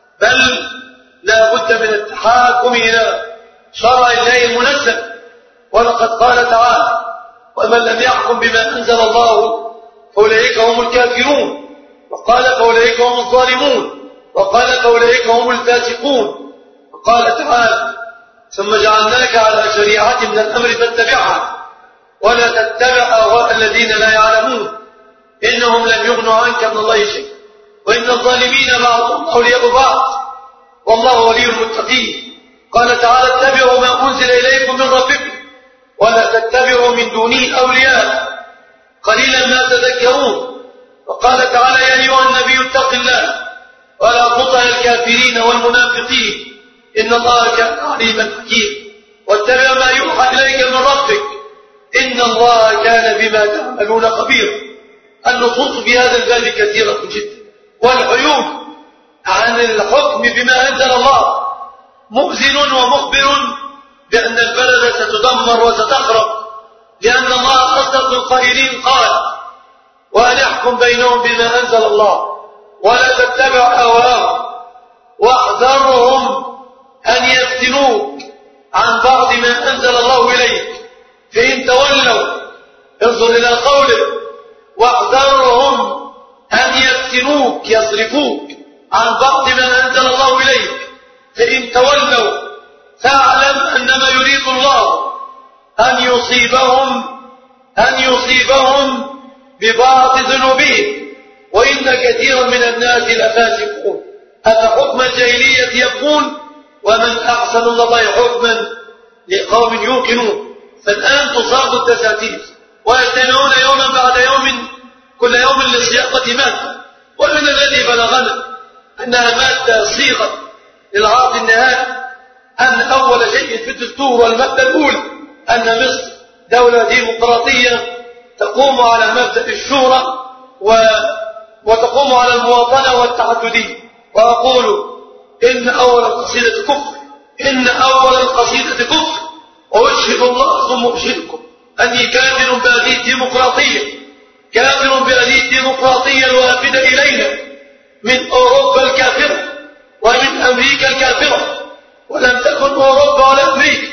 بل لا بد من التحاكم إلى شرع الله المنزل ولقد قال تعالى: ومن لم يحكم بما أنزل الله فأولئك هم الكافرون، وقال: فأولئك هم الظالمون، وقال: فأولئك هم الفاسقون. وقال تعالى: ثم جعلناك على شريعة من الأمر فاتبعها ولا تتبع أهواء الذين لا يعلمون إنهم لم يغنوا عنك من الله شيء وإن الظالمين بعضهم أولياء بعض والله ولي المتقين. قال تعالى: اتبعوا ما أنزل إليكم من ربكم ولا تتبعوا من دونه أولياء قليلا ما تذكرون. وقال تعالى: يا أيها النبي اتق الله ولا تطع الكافرين والمنافقين إن الله كان عليما حكيما. واتبع ما يوحى إليك من ربك إن الله كان بما تعملون خبيرا. النصوص في هذا الباب كثيرة جدا، والعيوب عن الحكم بما أنزل الله مؤذن ومخبر بأن البلد ستدمر وستخرب، لأن الله أصدق القائلين قال: وأن يحكم بينهم بما أنزل الله ولا تتبع أهواءهم واحذرهم أن يفتنوك عن بعض ما أنزل الله إليك فإن تولوا. انظر إلى قوله: واحذرهم أن يفتنوك يصرفوك عن بعض ما أنزل الله إليك فإن تولوا فاعلم أنما يريد الله أن يصيبهم أن يصيبهم ببعض ذنوبهم وإن كثيرا من الناس لفاسقون. أفحكم الجاهلية يبغون ومن أحسن من الله حكما لقوم يوقنون. فالآن تصاب الدساتير ويجتمعون يوما بعد يوم كل يوم لصياغة مادة، ومن الذي بلغنا أنها مادة صيغة للعرض النهائي أن أول شيء في الدستور والمادة الأولى أن مصر دولة ديمقراطية تقوم على مبدأ الشورى و... وتقوم على المواطنة والتعددية. وأقول إن أول القصيدة كفر، إن أول القصيدة كفر، وأشهد الله ثم أشهدكم أني كافر بهذه الديمقراطية، كافر بهذه الديمقراطية الوافدة إلينا من أوروبا الكافرة ومن أمريكا الكافرة. ولم تكن أوروبا ولا أمريكا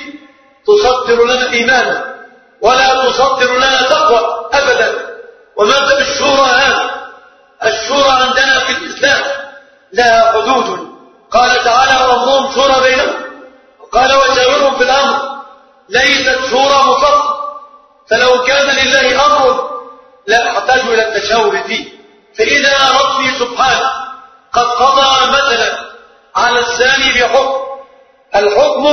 تصدر لنا إيمانا ولا تصدر لنا تقوى أبدا. ومبدأ الشورى هذا، الشورى عندنا في الإسلام لها حدود. قال تعالى: وأمرهم شورى بينهم، وقال: وشاورهم في الأمر. ليست شورى مطلقة، فلو كان لله أمر لا أحتاج إلى التشاور فيه. فإذا ربي سبحانه قد قضى مثلا على الزاني بحكم، الحكم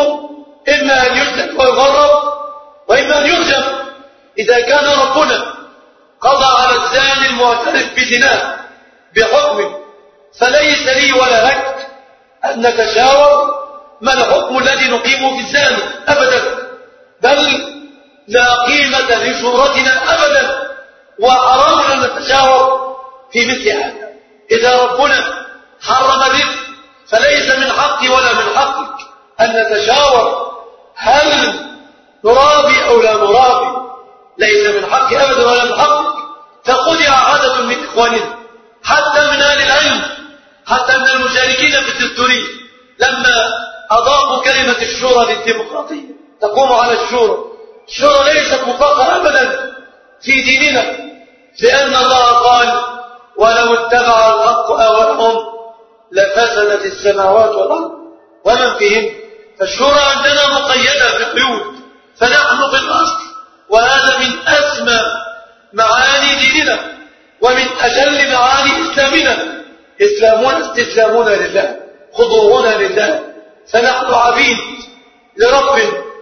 إما أن يسلك ويغرب وإما أن يرجم. إذا كان ربنا قضى على الزاني المعترف بزناه بحكم، فليس لي ولا لك أن نتشاور ما الحكم الذي نقيمه في الزاني أبدا، بل لا قيمة لشورتنا أبدا، وحرام أن نتشاور في مثل هذا. إذا ربنا حرم الربا فليس من حقي ولا من حقك أن نتشاور هل نرابي أو لا نرابي، ليس من حقي أبدا ولا من حقك. فخدع عدد من إخواننا حتى من أهل العلم، حتى من المشاركين في الدستورية، لما أضافوا كلمة الشورى للديمقراطية تقوم على الشورى. الشورى ليست مطلقة أبدا في ديننا، لأن الله قال: ولو اتبع الحق أهواءهم لفسدت السماوات والأرض ومن فيهن. فالشورى عندنا مقيدة بقيود، فنحن بالأصل، وهذا من أسمى معاني ديننا ومن أجل معاني إسلامنا. إسلامنا استسلامنا لله، خضوعنا لله، فنحن عبيد لرب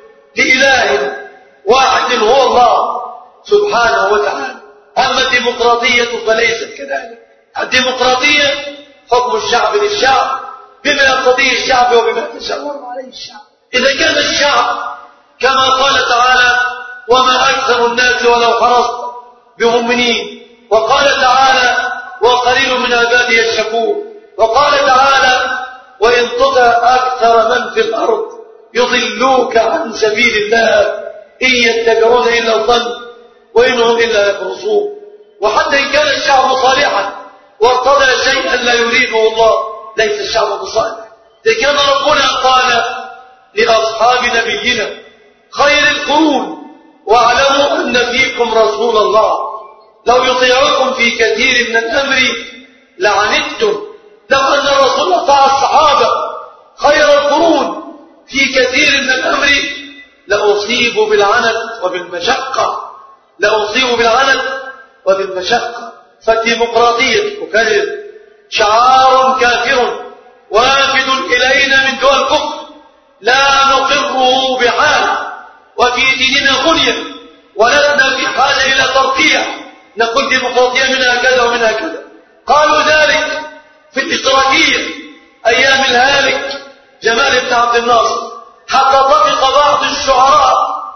لإله واحد هو الله سبحانه وتعالى. أما الديمقراطية فليست كذلك. الديمقراطية حكم الشعب للشعب بما يقتضيه الشعب وبما يتشاور عليه الشعب. إذا كان الشعب كما قال تعالى: وما أكثر الناس ولو حرصت بمؤمنين، وقال تعالى: وقليل من عبادي الشكور، وقال تعالى: وإن تطع أكثر من في الأرض يضلوك عن سبيل الله إن يتبعون إلا الظن وإنهم إلا يخرصون. وحتى إن كان الشعب صالحا وارتضى شيئا لا يريده الله ليس الشعب بصالح. إذا كان ربنا قال لأصحاب نبينا: خير القرون واعلموا أن فيكم رسول الله لو يطيعكم في كثير من الأمر لعنتم. لو أن الرسول أطاع الصحابة خير القرون في كثير من الأمر لأصيبوا بالعنت وبالمشقة لأصيبوا بالعنت وبالمشقة. فالديمقراطية أكرر شعار كافر وافد إلينا من دول الكفر لا نقره بحال، وفي ديننا غنية ولسنا في حاجة إلى ترقية نقول ديمقراطية منها كذا ومنها كذا. قالوا ذلك في الاشتراكية أيام الهالك جمال بن عبد الناصر، حتى طبق بعض الشعراء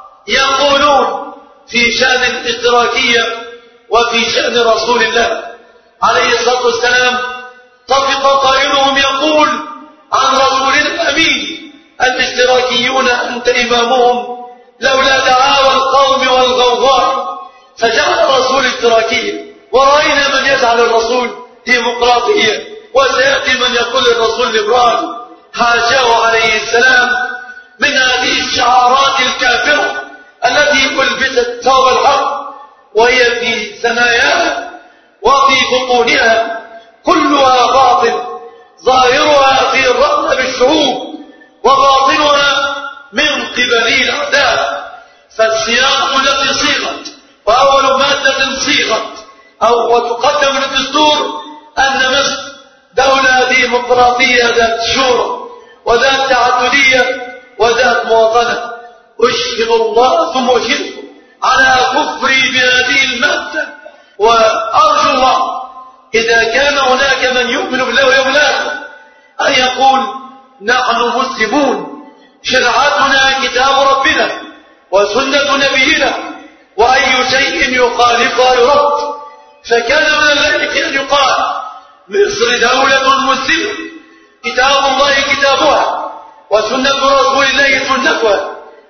يقولون في شأن الاشتراكية وفي شأن رسول الله عليه الصلاة والسلام. طبق قائلهم يقول عن رسولنا الأمين الاشتراكيون أنت إمامهم لولا دعاوى القوم والغوغاء فجعل الرسول اشتراكية، ورأينا من يجعل الرسول ديمقراطية، وسيأتي من يقول الرسول ليبرالي. حاشاه عليه السلام من هذه الشعارات الكافرة التي ألبست ثوب الحرب وهي في ثناياها وفي بطونها كلها باطل، ظاهرها في الرغبة بالشعوب وباطنها من قبل الأعداء. فالصياغة التي صيغت وأول مادة صيغت أو وتقدم للدستور أن مصر دولة ديمقراطية ذات شورى وذات تعددية وذات مواطنة. أشهد الله ثم أشهدكم على كفري بهذه المادة، وأرجو الله إذا كان هناك من يؤمن بالله ويوم الآخر أن يقول نحن مسلمون شرعتنا كتاب ربنا وسنة نبينا وأي شيء يخالفها يرد. فكان من ذلك أن يقال مصر دولة مسلمة كتاب الله كتابها وسنة رسول الله سنتها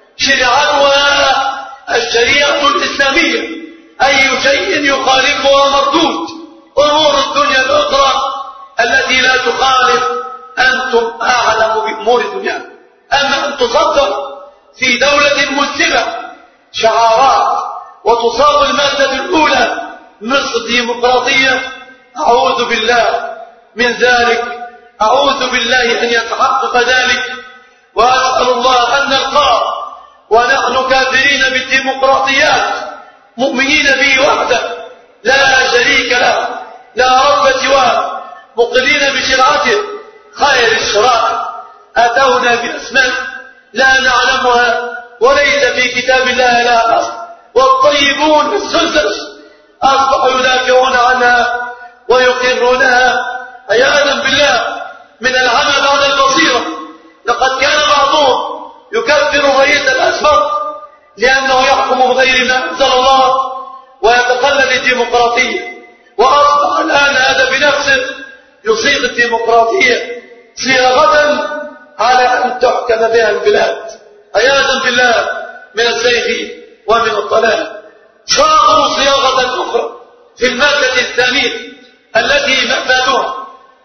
شرعتها الشريعة الإسلامية أي شيء يخالفها مردود. أمور الدنيا الأخرى التي لا تخالف أنتم أعلم بأمور الدنيا. أما أن تصدر في دولة مسلمة شعارات وتصاب المادة الأولى مصر ديمقراطية، أعوذ بالله من ذلك، أعوذ بالله أن يتحقق ذلك، وأسأل الله أن نلقاه ونحن كافرين بالديمقراطيات مؤمنين به وحده لا شريك له لا رب سواه مقرين بشرعته خير الشرائع. أتونا بأسماء لا نعلمها وليس في كتاب الله لها أصل، والطيبون السلسل أصبحوا يدافعون عنها ويقرونها عياذا بالله من العمى بعد البصيرة. لقد كان بعضهم يكفر الرئيس الأسبق لأنه يحكم بغير ما أنزل الله ويتقلد الديمقراطية، وأصبح الآن هذا بنفسه يصيغ الديمقراطية صياغة على أن تحكم بها البلاد عياذا بالله من الزيغ ومن الضلال. صاغوا صياغة أخرى في المادة الثانية التي مفادها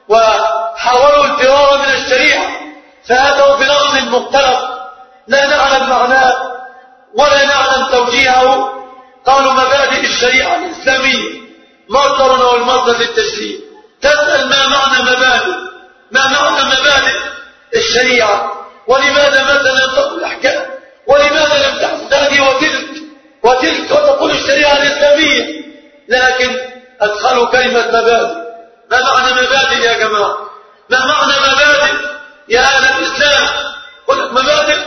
وحاولوا الفرار من الشريعة، فأتوا بنص مختلف لا نعلم معناه ولا نعلم توجيهه. قالوا مبادئ الشريعة الإسلامية مصدرنا والمصدر للتشريع. تسأل ما معنى مبادئ، ما معنى مبادئ الشريعة، ولماذا مثلا تقول الأحكام، ولماذا لم تحدث هذه وتلك وتلك وتقول الشريعة الإسلامية، لكن أدخلوا كلمة مبادئ. ما معنى مبادئ يا جماعة؟ ما معنى مبادئ يا أهل الإسلام؟ قلت مبادئ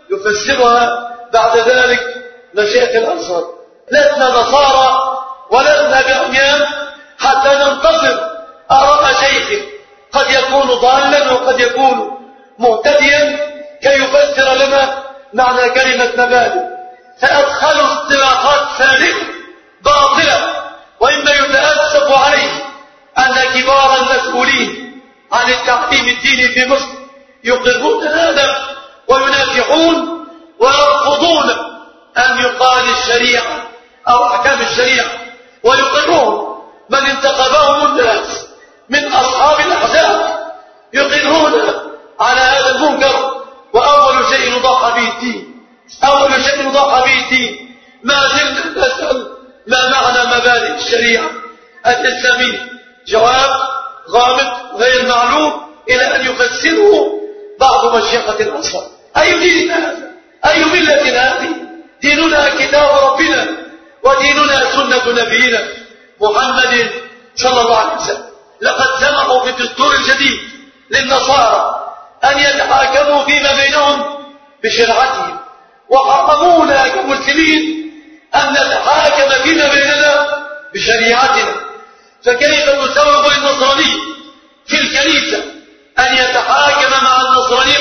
يفسرها بعد ذلك مشايخ الأنصار. لسنا نصارى ولسنا بعميان حتى ننتظر آراء شيخ قد يكون ضالا وقد يكون مهتديا كي يفسر لنا معنى كلمة مبادئ. فأدخلوا اصطلاحات سالمة باطلة، وإما يتأسف عليه أن كبار المسؤولين عن التعليم الديني في مصر يقرون هذا وينافحون ويرفضون أن يقال الشريعة أو أحكام الشريعة، ويقرون من انتخبهم الناس من أصحاب الأحزاب يقرون على هذا المنكر. وأول شيء ضاع به الدين، أول شيء ضاع به الدين ما زلنا نسأل ما معنى مبادئ الشريعة الإسلامية؟ جواب غامض غير معلوم إلى أن يفسره بعض مشيخة الأصل. أي دين هذا؟ أي ملة هذه؟ ديننا كتاب ربنا وديننا سنة نبينا محمد صلى الله عليه وسلم. لقد سمحوا في الدستور الجديد للنصارى أن يتحاكموا فيما بينهم بشرعتهم، وحرمونا كمسلمين أن نتحاكم فيما بيننا بشريعتنا. فكيف تسوغ للنصراني في الكنيسة أن يتحاكم مع النصراني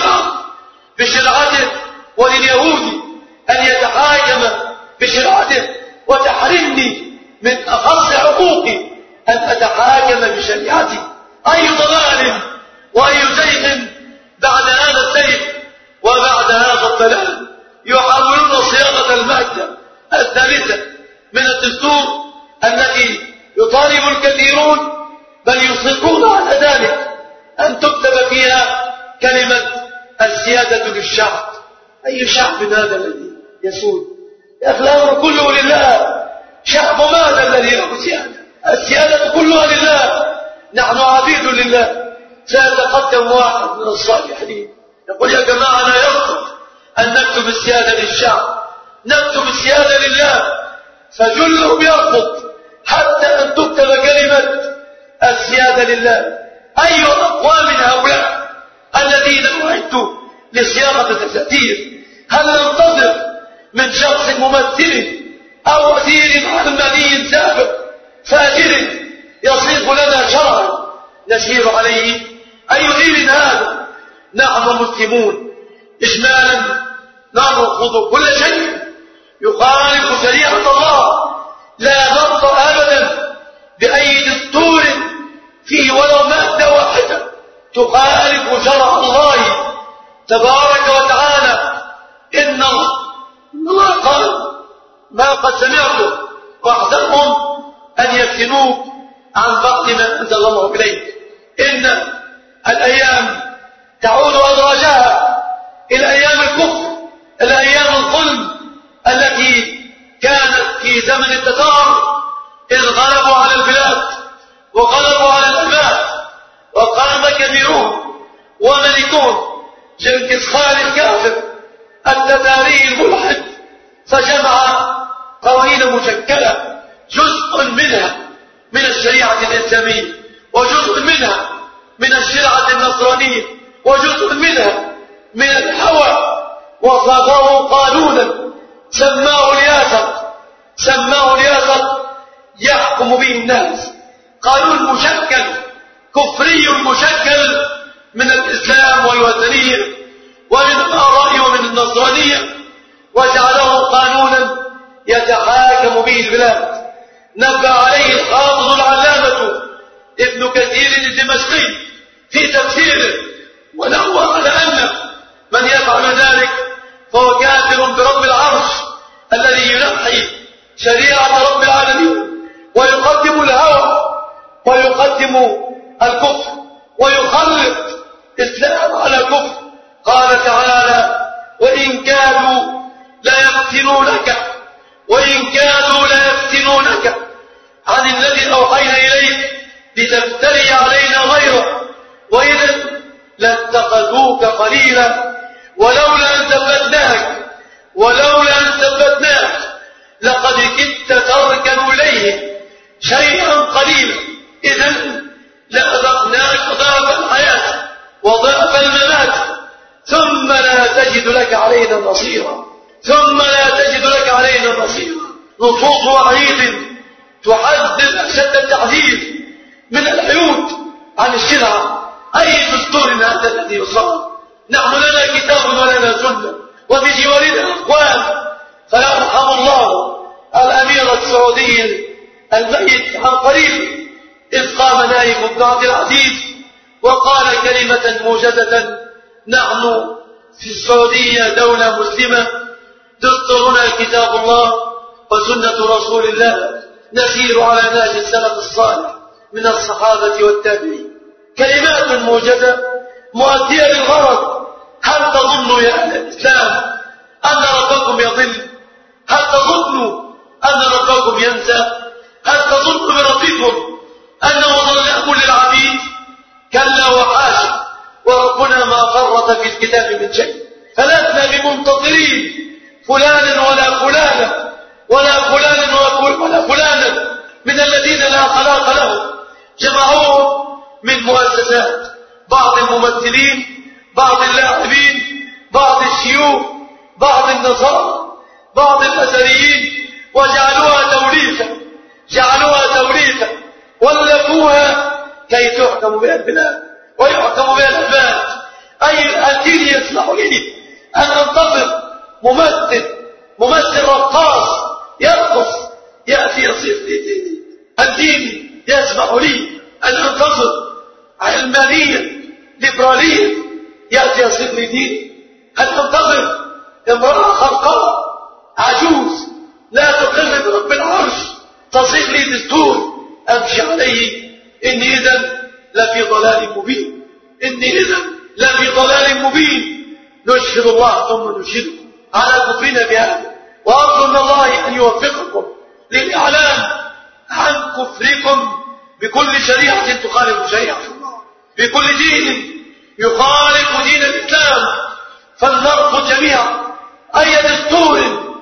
بشرعته، ولليهودي أن يتحاكم بشرعته، وتحرمني من أخص حقوقي أن أتحاكم بشريعتي؟ أي ضلال وأي زيغ بعد هذا الزيغ وبعد هذا الضلال. يحاولون صياغة المادة الثالثة من الدستور التي يطالب الكثيرون بل يصرون على ذلك أن تكتب فيها كلمة السيادة للشعب. أي شعب هذا الذي يسود؟ الأمر كله لله. شعب ماذا الذي له سيادة؟ السيادة كلها لله. نحن عبيد لله. سيتقدم واحد من الصالحين يقول يا جماعة لا يصلح أن نكتب السيادة للشعب، نكتب السيادة لله. فجلهم يرفض حتى أن تكتب كلمة السيادة لله. أي أقوام هؤلاء الذين أعدوا لصياغة الدساتير؟ هل ننتظر من شخص ممثل أو وزير علماني سابق فاجر يصيغ لنا شرعا نسير عليه؟ أي دين هذا؟ نحن مسلمون إجمالا نرفض كل شيء يخالف شريعة الله. لا نرضى أبدا بأي دستور فيه ولو مادة واحدة تخالف شرع الله تبارك وتعالى. إن الله قال ما قد سمعتم واحذرهم أن يفتنوك عن بعض ما أنزل الله إليك. إن الأيام تعود أدراجها إلى أيام الكفر، إلى أيام الظلم التي كانت في زمن التتار، إذ غلبوا على البلاد وغلبوا على الأمات، وقام كبيرون وملكون جنكيز خان الكافر التتاري الملحد، فجمع قوانين مشكلة جزء منها من الشريعة الإسلامية، وجزء منها من الشريعة النصرانية، وجزء منها من الهوى، وصاغه قانونا سماه الياسر سماه الياسر يحكم به الناس. قانون مشكل كفري مشكل من الإسلام والوثنية ومن الآراء ومن النصرانية، وجعله قانونا يتحاكم به البلاد. نبه عليه الحافظ العلامة ابن كثير الدمشقي في تفسيره، ونوه على أن من يفعل ذلك فهو كافر برب العرش الذي ينحي شريعة رب العالمين ويقدم الهوى ويقدم الكفر ويخلط إسلام على كفر. قال تعالى وإن كادوا ليفتنونك وإن كادوا ليفتنونك عن الذي أوحينا إليك لتفتري علينا غيره وإذا لاتخذوك قليلا ولولا أن ثبتناك ولولا أن ثبتناك لقد كدت تركن إليه شيئا قليلا إذا لأذقناك ضعف الحياة وضعف الممات ثم لا تجد لك علينا نصيرا ثم لا تجد لك علينا نصيرا. نصوص وعيد تحذر أشد التحذير من الحيود عن الشرع. أي دستور هذا الذي يصاب؟ نحن لنا كتاب ولنا سنة وبجوارنا أخوان. فيرحم الله الأمير السعودي الميت عن قريب إذ قام نائب ابن عبد العزيز وقال كلمة موجزة: نحن في السعودية دولة مسلمة دستورنا كتاب الله وسنة رسول الله نسير على نهج السلف الصالح من الصحابة والتابعين. كلمات موجزة مؤدية للغرض. هل تظنوا يا أهل الإسلام أن ربكم يضل؟ هل تظنوا الكتاب من شيء، فلسنا بمنتظرين فلانا ولا فلانا ولا فلانا ولا فلانا من الذين لا خلاق لهم، جمعوهم من مؤسسات، بعض الممثلين، بعض اللاعبين، بعض الشيوخ، بعض النصارى، بعض الأثريين، وجعلوها توليفة، جعلوها توليفة ولفوها كي تحكم بها البلاد ويحكم بها العباد. أي الدين يسمح لي أن أنتظر ممثل ممثل رقاص يرقص يأتي يصير لي ديني؟ الدين يسمح لي أن أنتظر علمانية ليبرالية يأتي يصير لي ديني؟ أن أنتظر امرأة خرقاء عجوز لا تقر برب العرش تصيغ لي دستور أمشي عليه؟ إني إذن لفي ضلال مبين، إني إذن لفي ضلال مبين. نشهد الله ثم نشهدكم على كفرنا بهذا، وأرجو من الله أن يوفقكم للإعلان عن كفركم بكل شريعة تخالف شريعة الله، بكل دين يخالف دين الإسلام، فلنرفض جميعا أي دستور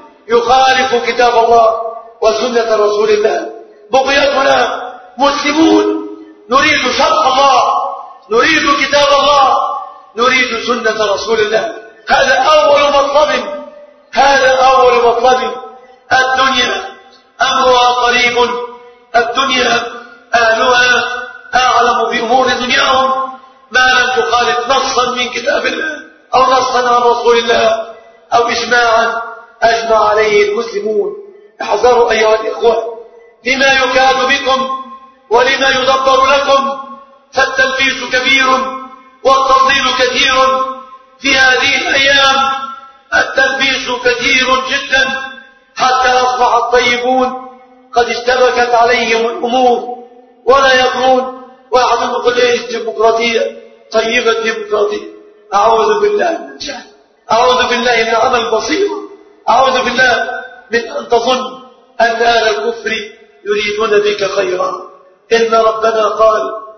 يخالف كتاب الله وسنة رسول الله. بقيتنا مسلمون نريد شرع الله، نريد كتاب الله، نريد سنة رسول الله. هذا أول مطلب، هذا أول مطلب. الدنيا أمرها قريب، الدنيا أهلها أعلم بأمور دنياهم ما لم تخالف نصا من كتاب الله أو نصا عن رسول الله أو إجماعا أجمع عليه المسلمون. احذروا أيها الإخوة لما يكاد بكم ولما يدبر لكم، فالتلبيس كبير والتضليل كثير في هذه الأيام. التلبيس كثير جدا حتى أصبح الطيبون قد اشتبكت عليهم الأمور ولا يدرون. واحد يقول ايش ديمقراطية؟ طيبة ديمقراطية؟ أعوذ بالله من الجهل، أعوذ بالله من عمل بصيرة، أعوذ بالله من أن تظن أن أهل الكفر يريدون بك خيرا. إن ربنا قال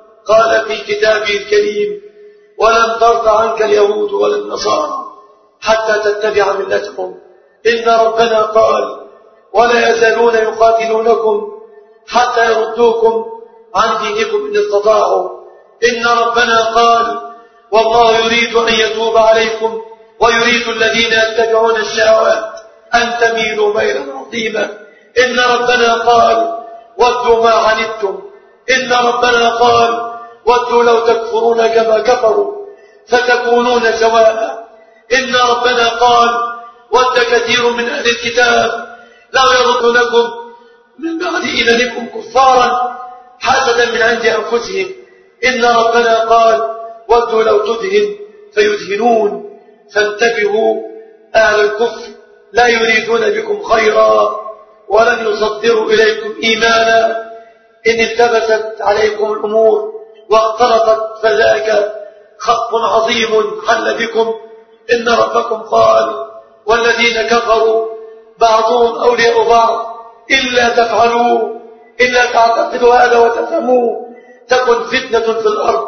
قال في كتابه الكريم: ولن ترضى عنك اليهود ولا النصارى حتى تتبع ملتهم. إن ربنا قال: ولا يزالون يقاتلونكم حتى يردوكم عن دينكم إن استطاعوا. إن ربنا قال: والله يريد أن يتوب عليكم ويريد الذين يتبعون الشهوات أن تميلوا ميلا عظيما. إن ربنا قال: ودوا ما عنتم. إن ربنا قال: ودوا لو تكفرون كما كفروا فتكونون سواء. إن ربنا قال: ود كثير من أهل الكتاب لو يردونكم من بعد إيمانكم كفارا حسدا من عند أنفسهم. إن ربنا قال: ودوا لو تدهن فيدهنون. فانتبهوا، أهل الكفر لا يريدون بكم خيرا ولن يصدروا إليكم إيمانا. إن التبست عليكم الأمور واختلطت فذاك خط عظيم حل بكم. إن ربكم قال: والذين كفروا بعضهم أولياء بعض إلا تفعلوا إلا تعتقدوا هذا وتفهموا تكن فتنة في الأرض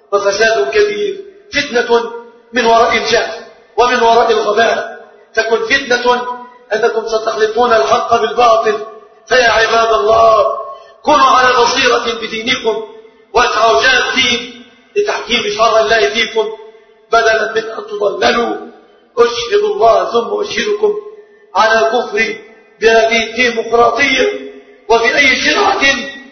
وفساد كبير. فتنة من وراء الجهل ومن وراء الغباء، تكن فتنة أنكم ستخلطون الحق بالباطل. فيا عباد الله، كونوا على بصيرة بدينكم واسعوا جاء الدين لتحكيم شرع الله فيكم بدلا من أن تضللوا. أشهد الله ثم أشهدكم على كفر بهذه الديمقراطية وبأي شرعة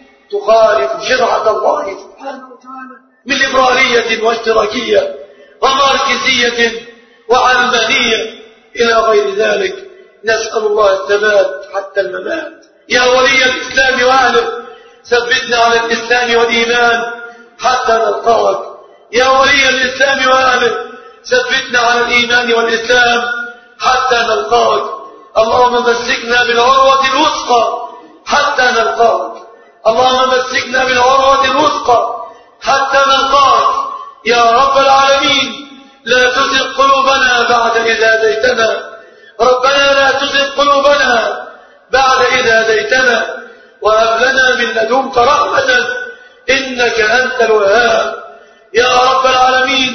تخالف شرعة الله سبحانه وتعالى من ليبرالية واشتراكية وماركسية وعلمانية إلى غير ذلك. نسأل الله الثبات حتى الممات. يا ولي الإسلام وأهله، ثبتنا على الإسلام والإيمان حتى نلقاك. يا ولي الإسلام وأهله، ثبتنا على الإيمان والإسلام حتى نلقاك. اللهم مسكنا بالعروة الوثقى حتى نلقاك. اللهم مسكنا بالعروة الوثقى حتى نلقاك يا رب العالمين. لا تزغ قلوبنا بعد إذ هديتنا، ربنا لا تزغ قلوبنا بعد إذ هديتنا وهب لنا من لدنك رحمة إنك أنت الوهاب. يا رب العالمين،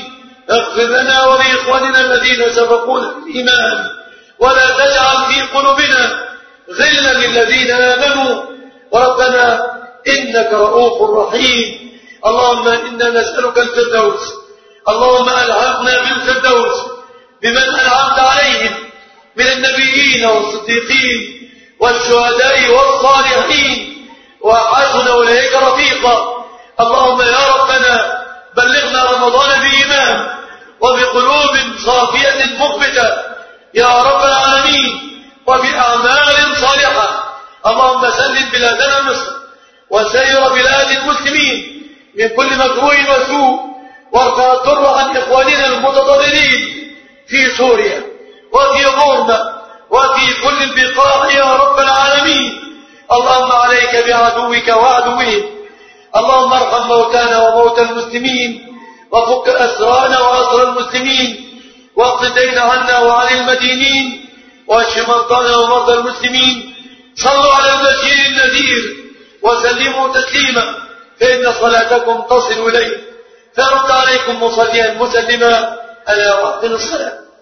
اغفر لنا ولإخواننا الذين سبقونا بالإيمان ولا تجعل في قلوبنا غلا للذين آمنوا ربنا إنك رؤوف رحيم. اللهم إنا نسألك الفردوس، اللهم ألحقنا بالفردوس بمن أنعمت عليهم من النبيين والصديقين والشهداء والصالحين وحسن أولئك رفيقا. اللهم يا ربنا بلغنا رمضان بإيمان وبقلوب صافية مخبتة يا رب العالمين وبأعمال صالحة. اللهم سلم بلادنا مصر وسير بلاد المسلمين من كل مكروه وسوء، وارفع الضر عن إخواننا المتضررين في سوريا وفي بورما وفي كل البقاع يا رب العالمين. اللهم عليك بعدوك وعدوهم. اللهم ارحم موتانا وموتى المسلمين وفك أسرانا وأسر المسلمين واقض دين عنا وعن المدينين واشف مرضانا ومرضى المسلمين. صلوا على البشير النذير وسلموا تسليما فإن صلاتكم تصل إليه. فرد عليكم مصليا مسلما ألا وأقم الصلاة.